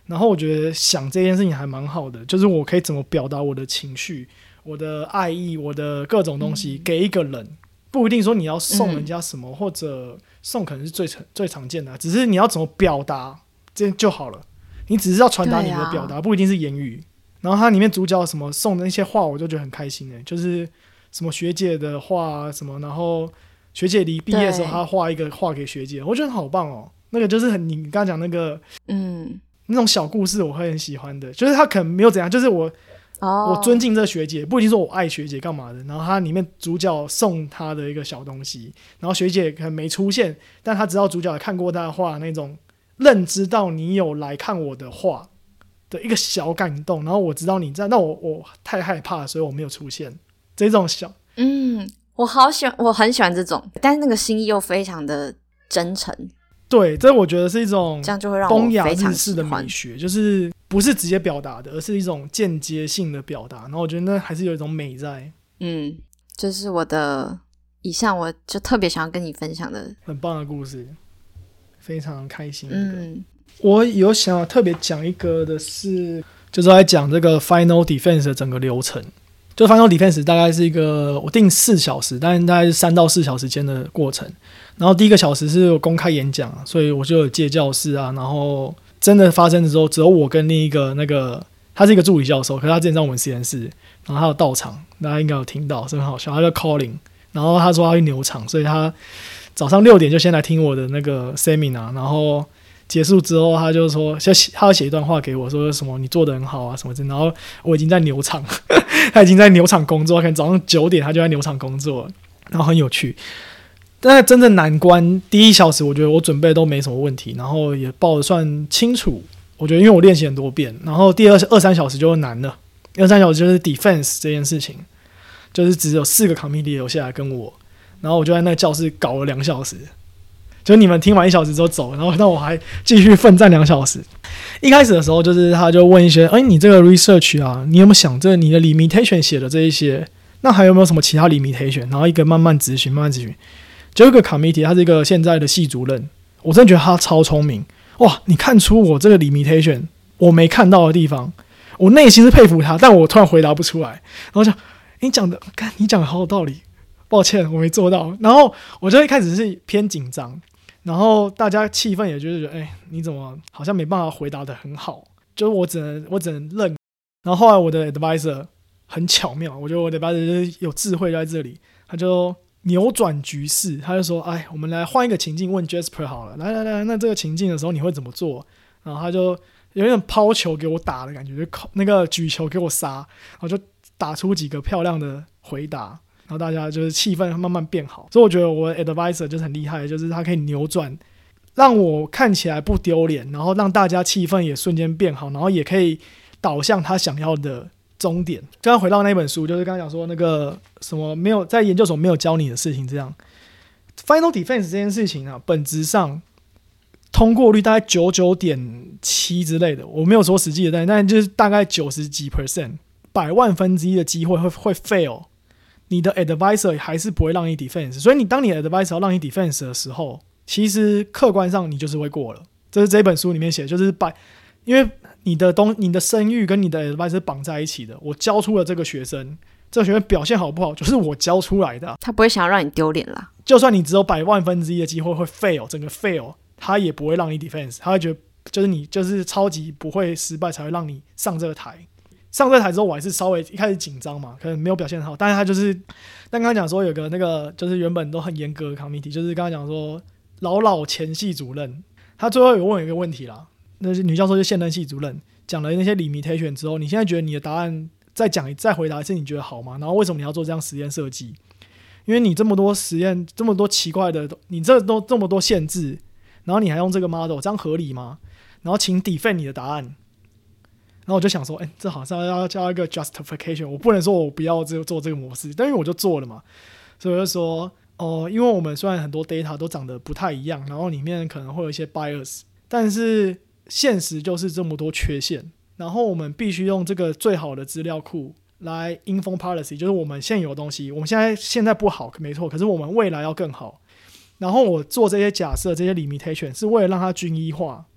然后我觉得想这件事情还蛮好的，就是我可以怎么表达我的情绪、我的爱意、我的各种东西给一个人，不一定说你要送人家什么，嗯、或者送可能是最最常见的、啊，只是你要怎么表达这就好了。你只是要传达你的表达，啊、不一定是言语。然后它里面主角什么送的那些话，我就觉得很开心哎，就是什么学姐的话啊什么，然后学姐离毕业的时候，她画一个话给学姐，我觉得好棒哦。那个就是很你刚刚讲那个嗯那种小故事，我会很喜欢的。就是他可能没有怎样，就是我、哦、我尊敬这个学姐，不一定说我爱学姐干嘛的。然后它里面主角送她的一个小东西，然后学姐可能没出现，但她知道主角看过她的画，那种认知到你有来看我的画的一个小感动。然后我知道你在，那我我太害怕，所以我没有出现。这种小嗯，我好喜欢，我很喜欢这种，但是那个心意又非常的真诚。 对，这我觉得是一种这样就会让我非常东亚日式的美学，就是不是直接表达的，而是一种间接性的表达。然后我觉得那还是有一种美在。 嗯，这是我的以上，我就特别想要跟你分享的很棒的故事，非常开心、那個。嗯，我有想要特别讲一个的是，就是来讲这个 Final Defense 的整个流程。就 Final Defense 大概是一个我定四小时，但大概是三到四小时间的过程。然后第一个小时是有公开演讲，所以我就有借教室啊。然后真的发生的时候，只有我跟另一个那个，他是一个助理教授，可是他之前在我们实验室，然后他有到场，大家应该有听到，是很好笑。他叫 Colin， 然后他说他去牛场，所以他早上六点就先来听我的那个 seminar， 然后结束之后他就说，他要写一段话给我，说什么你做得很好啊什么的。然后我已经在牛场，他已经在牛场工作，可能早上九点他就在牛场工作，然后很有趣。但真正难关第一小时我觉得我准备都没什么问题，然后也报得算清楚，我觉得因为我练习很多遍。然后第二二三小时就难了，二三小时就是 defense 这件事情，就是只有四个 committee 留下来跟我，然后我就在那个教室搞了两小时，就你们听完一小时之后走，然后那我还继续奋战两小时。一开始的时候就是他就问一些，哎，你这个 research 啊，你有没有想这你的 limitation 写的这一些，那还有没有什么其他 limitation？ 然后一个慢慢咨询慢慢咨询。就有一个 committee， 他是一个现在的系主任，我真的觉得他超聪明哇！你看出我这个 limitation 我没看到的地方，我内心是佩服他，但我突然回答不出来。然后就你讲的，干你讲的好有道理，抱歉我没做到。然后我就一开始是偏紧张，然后大家气氛也就是觉得，哎、欸，你怎么好像没办法回答的很好？就是我只能我只能认。然后后来我的 advisor 很巧妙，我觉得我的 advisor 就是有智慧在这里，他就扭转局势，他就说：“哎，我们来换一个情境，问 Jasper 好了。来来来，那这个情境的时候你会怎么做？”然后他就有点抛球给我打的感觉，就那个举球给我杀，然后就打出几个漂亮的回答，然后大家就是气氛慢慢变好。所以我觉得我 advisor 就是很厉害，就是他可以扭转，让我看起来不丢脸，然后让大家气氛也瞬间变好，然后也可以导向他想要的终点。刚刚回到那本书，就是刚刚讲说那个什么没有在研究所没有教你的事情，这样 Final Defense 这件事情啊，本质上通过率大概 九十九点七 之类的，我没有说实际的，但就是大概九十几 percent， 百万分之一的机会会会 fail， 你的 advisor 还是不会让你 defense， 所以你当你的 advisor 要让你 defense 的时候，其实客观上你就是会过了。这是这本书里面写，就是百因为你的东你的声誉跟你的 advisor 绑在一起的。我教出了这个学生，这个学生表现好不好，就是我教出来的、啊。 他不会想要让你丢脸啦。 就算你只有百万分之一的机会会 fail， 整个 fail， 他也不会让你 defense， 他会觉得就是你就是超级不会失败才会让你上这个台。上这个台之后，我还是稍微一开始紧张嘛，可能没有表现很好，但是他就是，但刚刚讲说有个那个就是原本都很严格的 committee， 就是刚刚讲说老老前系主任，他最后有问一个问题啦。那女教授就现任系主任讲了那些 limitation 之后，你现在觉得你的答案再讲再回答一次，你觉得好吗？然后为什么你要做这样实验设计？因为你这么多实验，这么多奇怪的，你这都这么多限制，然后你还用这个 model， 这样合理吗？然后请 defend 你的答案。然后我就想说，哎、欸，这好像要加一个 justification， 我不能说我不要做这个模式，但因为我就做了嘛，所以我就说，哦，因为我们虽然很多 data 都长得不太一样，然后里面可能会有一些 bias， 但是现实就是这么多缺陷，然后我们必须用这个最好的资料库来 inform policy， 就是我们现有的东西，我们现在现在不好没错，可是我们未来要更好。然后我做这些假设，这些 limitation 是为了让它均一化，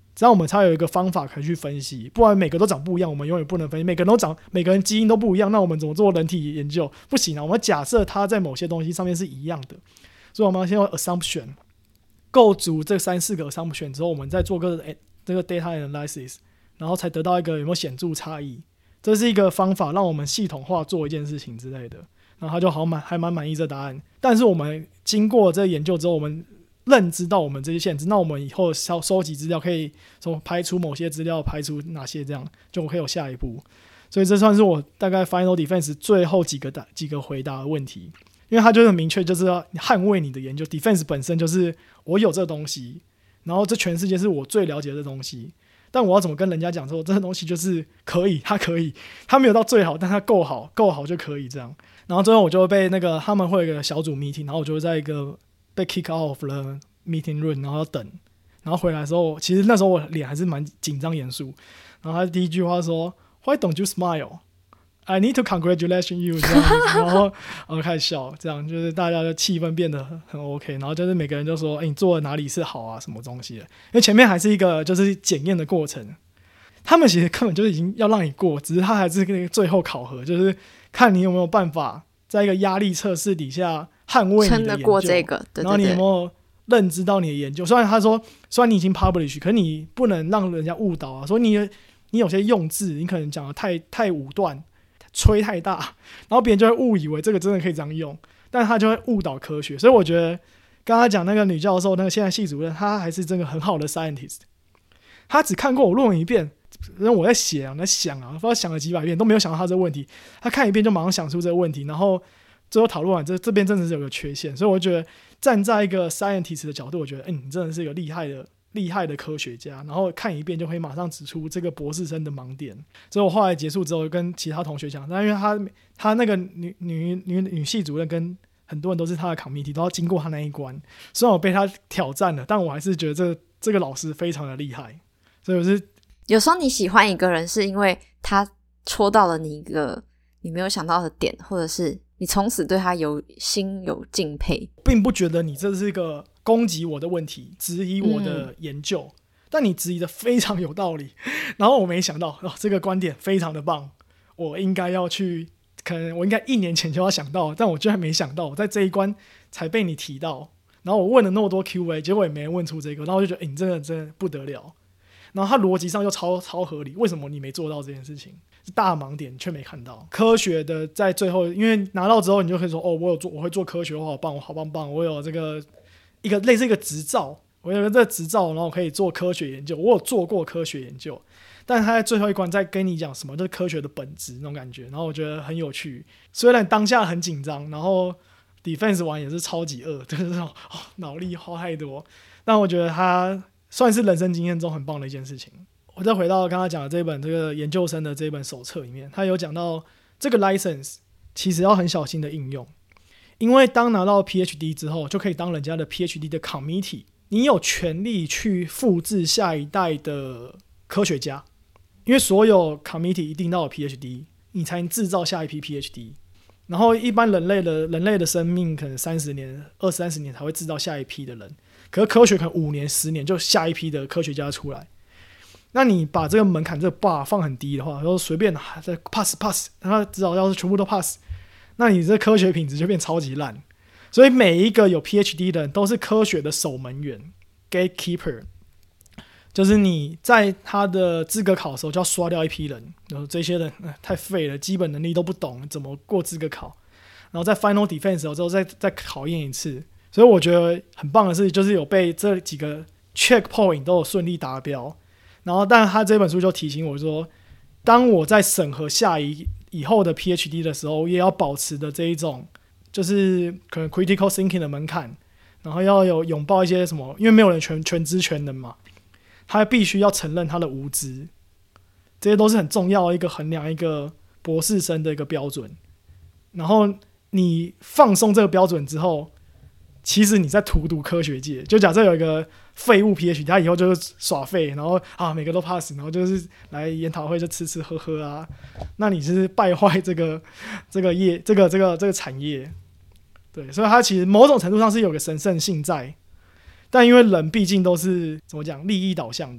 这样我们才有一个方法可以去分析，不然每个都长不一样，我们永远不能分析。每个人都长，每个人基因都不一样，那我们怎么做人体研究？不行啊！我们假设它在某些东西上面是一样的，所以我们要先用 assumption 构筑这三四个 assumption 之后，我们再做个这个 data analysis， 然后才得到一个有没有显著差异。这是一个方法，让我们系统化做一件事情之类的。然后他就好满还蛮满意这答案。但是我们经过这个研究之后，我们认知到我们这些限制，那我们以后收收集资料可以从排除某些资料，排除哪些，这样就可以有下一步。所以这算是我大概 Final Defense 最后几个几个回答的问题，因为它就是很明确，就是要捍卫你的研究。Defense 本身就是我有这东西，然后这全世界是我最了解的这东西，但我要怎么跟人家讲说这个东西就是可以，它可以，它没有到最好，但它够好，够好就可以这样。然后最后我就会被那个他们会有一个小组 meeting， 然后我就会在一个被 kick off 了 meeting room， 然后要等，然后回来的时候，其实那时候我脸还是蛮紧张严肃。然后他第一句话说 Why don't you smile? I need to congratulate you 这样子，然后我就开始笑，这样就是大家的气氛变得很 OK， 然后就是每个人就说：“哎、欸，你做的哪里是好啊，什么东西的？”因为前面还是一个就是检验的过程，他们其实根本就已经要让你过，只是他还是那个最后考核，就是看你有没有办法在一个压力测试底下捍卫你的研究，撑得过这个，对对对，然后你有没有认知到你的研究？虽然他说，虽然你已经 publish， 可是你不能让人家误导啊，所以你你有些用字，你可能讲的太太武断。吹太大，然后别人就会误以为这个真的可以这样用，但他就会误导科学。所以我觉得刚刚讲那个女教授，那个现在系主任，她还是真的很好的 scientist。她只看过我论文一遍，因为我在写啊，我在想啊，不知道想了几百遍都没有想到她这个问题。她看一遍就马上想出这个问题，然后最后讨论完，这这边真的是有个缺陷。所以我觉得站在一个 scientist 的角度，我觉得，哎、欸，你真的是一个厉害的。厉害的科学家，然后看一遍就可以马上指出这个博士生的盲点。所以我后来结束之后跟其他同学讲，但因为他他那个女女女女系主任跟很多人都是他的 committee， 都要经过他那一关。虽然我被他挑战了，但我还是觉得这个这个老师非常的厉害。所以我是有时候你喜欢一个人，是因为他戳到了你一个你没有想到的点，或者是你从此对他有心有敬佩， 并不觉得你这是一个攻击我的问题，质疑我的研究、嗯、但你质疑的非常有道理，然后我没想到、哦、这个观点非常的棒，我应该要去，可能我应该一年前就要想到，但我居然没想到，我在这一关才被你提到，然后我问了那么多 Q A， 结果也没人问出这个，然后我就觉得、欸、你真的真的不得了，然后他逻辑上又超超合理，为什么你没做到这件事情？是大盲点却没看到。科学的在最后，因为拿到之后你就可以说，哦，我有做，我会做科学，我好棒，我好棒棒，我有这个一个类似一个执照，我有这个执照，然后我可以做科学研究，我有做过科学研究。但他在最后一关在跟你讲什么就是科学的本质那种感觉，然后我觉得很有趣。虽然当下很紧张，然后 defense 完也是超级饿，就是那种、哦、脑力花太多，但我觉得他算是人生经验中很棒的一件事情。我再回到刚刚讲的这本这个研究生的这本手册里面，他有讲到这个 license 其实要很小心的应用，因为当拿到 P H D 之后，就可以当人家的 P H D 的 committee， 你有权利去复制下一代的科学家，因为所有 committee 一定要有 P H D， 你才能制造下一批 P H D。然后一般人类的人类的生命可能三十年、二三十年才会制造下一批的人，可是科学可能五年、十年就下一批的科学家出来。那你把这个门槛这个 bar 放很低的话，然后随便 pass pass， 他至少要是全部都 pass， 那你这科学品质就变超级烂。所以每一个有 P H D 的人都是科学的守门员 gatekeeper， 就是你在他的资格考的时候就要刷掉一批人，然后这些人、呃、太废了，基本能力都不懂，怎么过资格考，然后在 final defense 之后 再, 再考验一次。所以我觉得很棒的是，就是有被这几个 checkpoint 都有顺利达标。然后但他这本书就提醒我说，当我在审核下一以后的 P H D 的时候，也要保持的这一种就是可能 critical thinking 的门槛，然后要有拥抱一些什么，因为没有人全全知全能嘛，他必须要承认他的无知，这些都是很重要的一个衡量一个博士生的一个标准。然后你放松这个标准之后，其实你在荼毒科学界。就假设有一个废物 P H D， 他以后就是耍废，然后啊每个都 pass， 然后就是来研讨会就吃吃喝喝啊，那你是败坏这个这个业这个这个这个产业。对，所以他其实某种程度上是有个神圣性在，但因为人毕竟都是怎么讲利益导向的，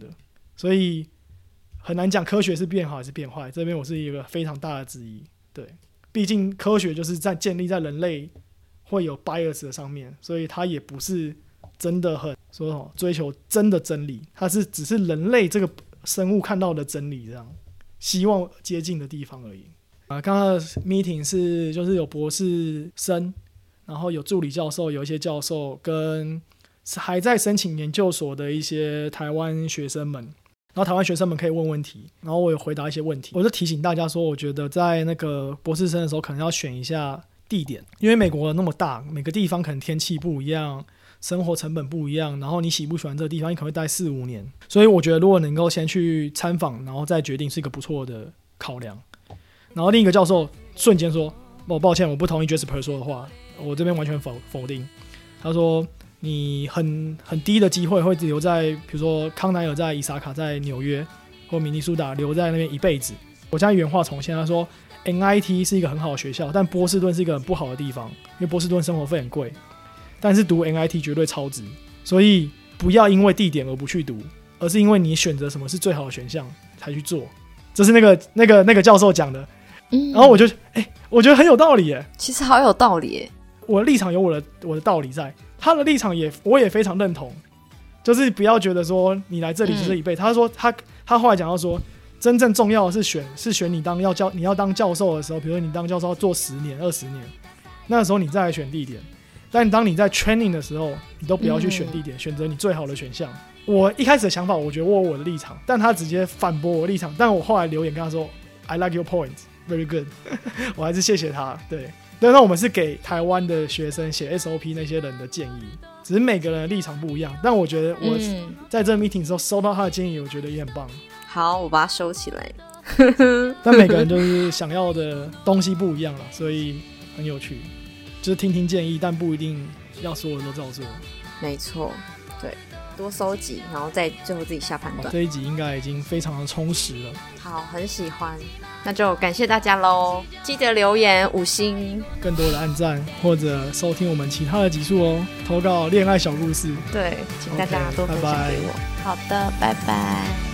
所以很难讲科学是变好还是变坏，这边我是一个非常大的质疑。对，毕竟科学就是在建立在人类会有 bias 的上面，所以它也不是真的很说什么追求真的真理，它是只是人类这个生物看到的真理，这样希望接近的地方而已。啊，刚刚的 meeting 是就是有博士生，然后有助理教授，有一些教授跟还在申请研究所的一些台湾学生们。然后台湾学生们可以问问题，然后我有回答一些问题。我就提醒大家说，我觉得在那个博士生的时候，可能要选一下地点，因为美国那么大，每个地方可能天气不一样，生活成本不一样，然后你喜不喜欢这个地方，你可能会待四五年。所以我觉得如果能够先去参访，然后再决定，是一个不错的考量。然后另一个教授瞬间说：“哦，抱歉，我不同意 Jasper 说的话，我这边完全 否, 否定。”他说。你很很低的机会会留在，比如说康奈尔在伊萨卡在纽约或明尼苏达留在那边一辈子。我将原话重现，他说 N I T 是一个很好的学校，但波士顿是一个很不好的地方，因为波士顿生活费很贵，但是读 N I T 绝对超值，所以不要因为地点而不去读，而是因为你选择什么是最好的选项才去做。这是那个那个那个教授讲的，嗯，然后我就哎、欸，我觉得很有道理耶， 其实好有道理耶。 我的立场有我的我的道理在。他的立场也我也非常认同，就是不要觉得说你来这里就是一辈子。嗯、他说他他后来讲到说，真正重要的是选是选你当要教你要当教授的时候，比如说你当教授要做十年二十年，那个时候你再来选地点。但当你在 training 的时候，你都不要去选地点，嗯、选择你最好的选项。我一开始的想法，我觉得我有我的立场，但他直接反驳我的立场。但我后来留言跟他说 ，I like your point, very good 。我还是谢谢他，对。对，那我们是给台湾的学生写 S O P 那些人的建议，只是每个人的立场不一样。但我觉得我在这个 meeting 的时候收到他的建议，我觉得也很棒。 好，我把它收起来。 但每个人就是想要的东西不一样了，所以很有趣。就是听听建议，但不一定要所有人都照做。 没错，对，多收集，然后再最后自己下判断。 这一集应该已经非常的充实了。 好，很喜欢。那就感谢大家咯，记得留言五星， 更多的按赞或者收听我们其他的集数哦，投稿恋爱小故事。 对，请大家多分享给我。 okay, 好的，拜拜。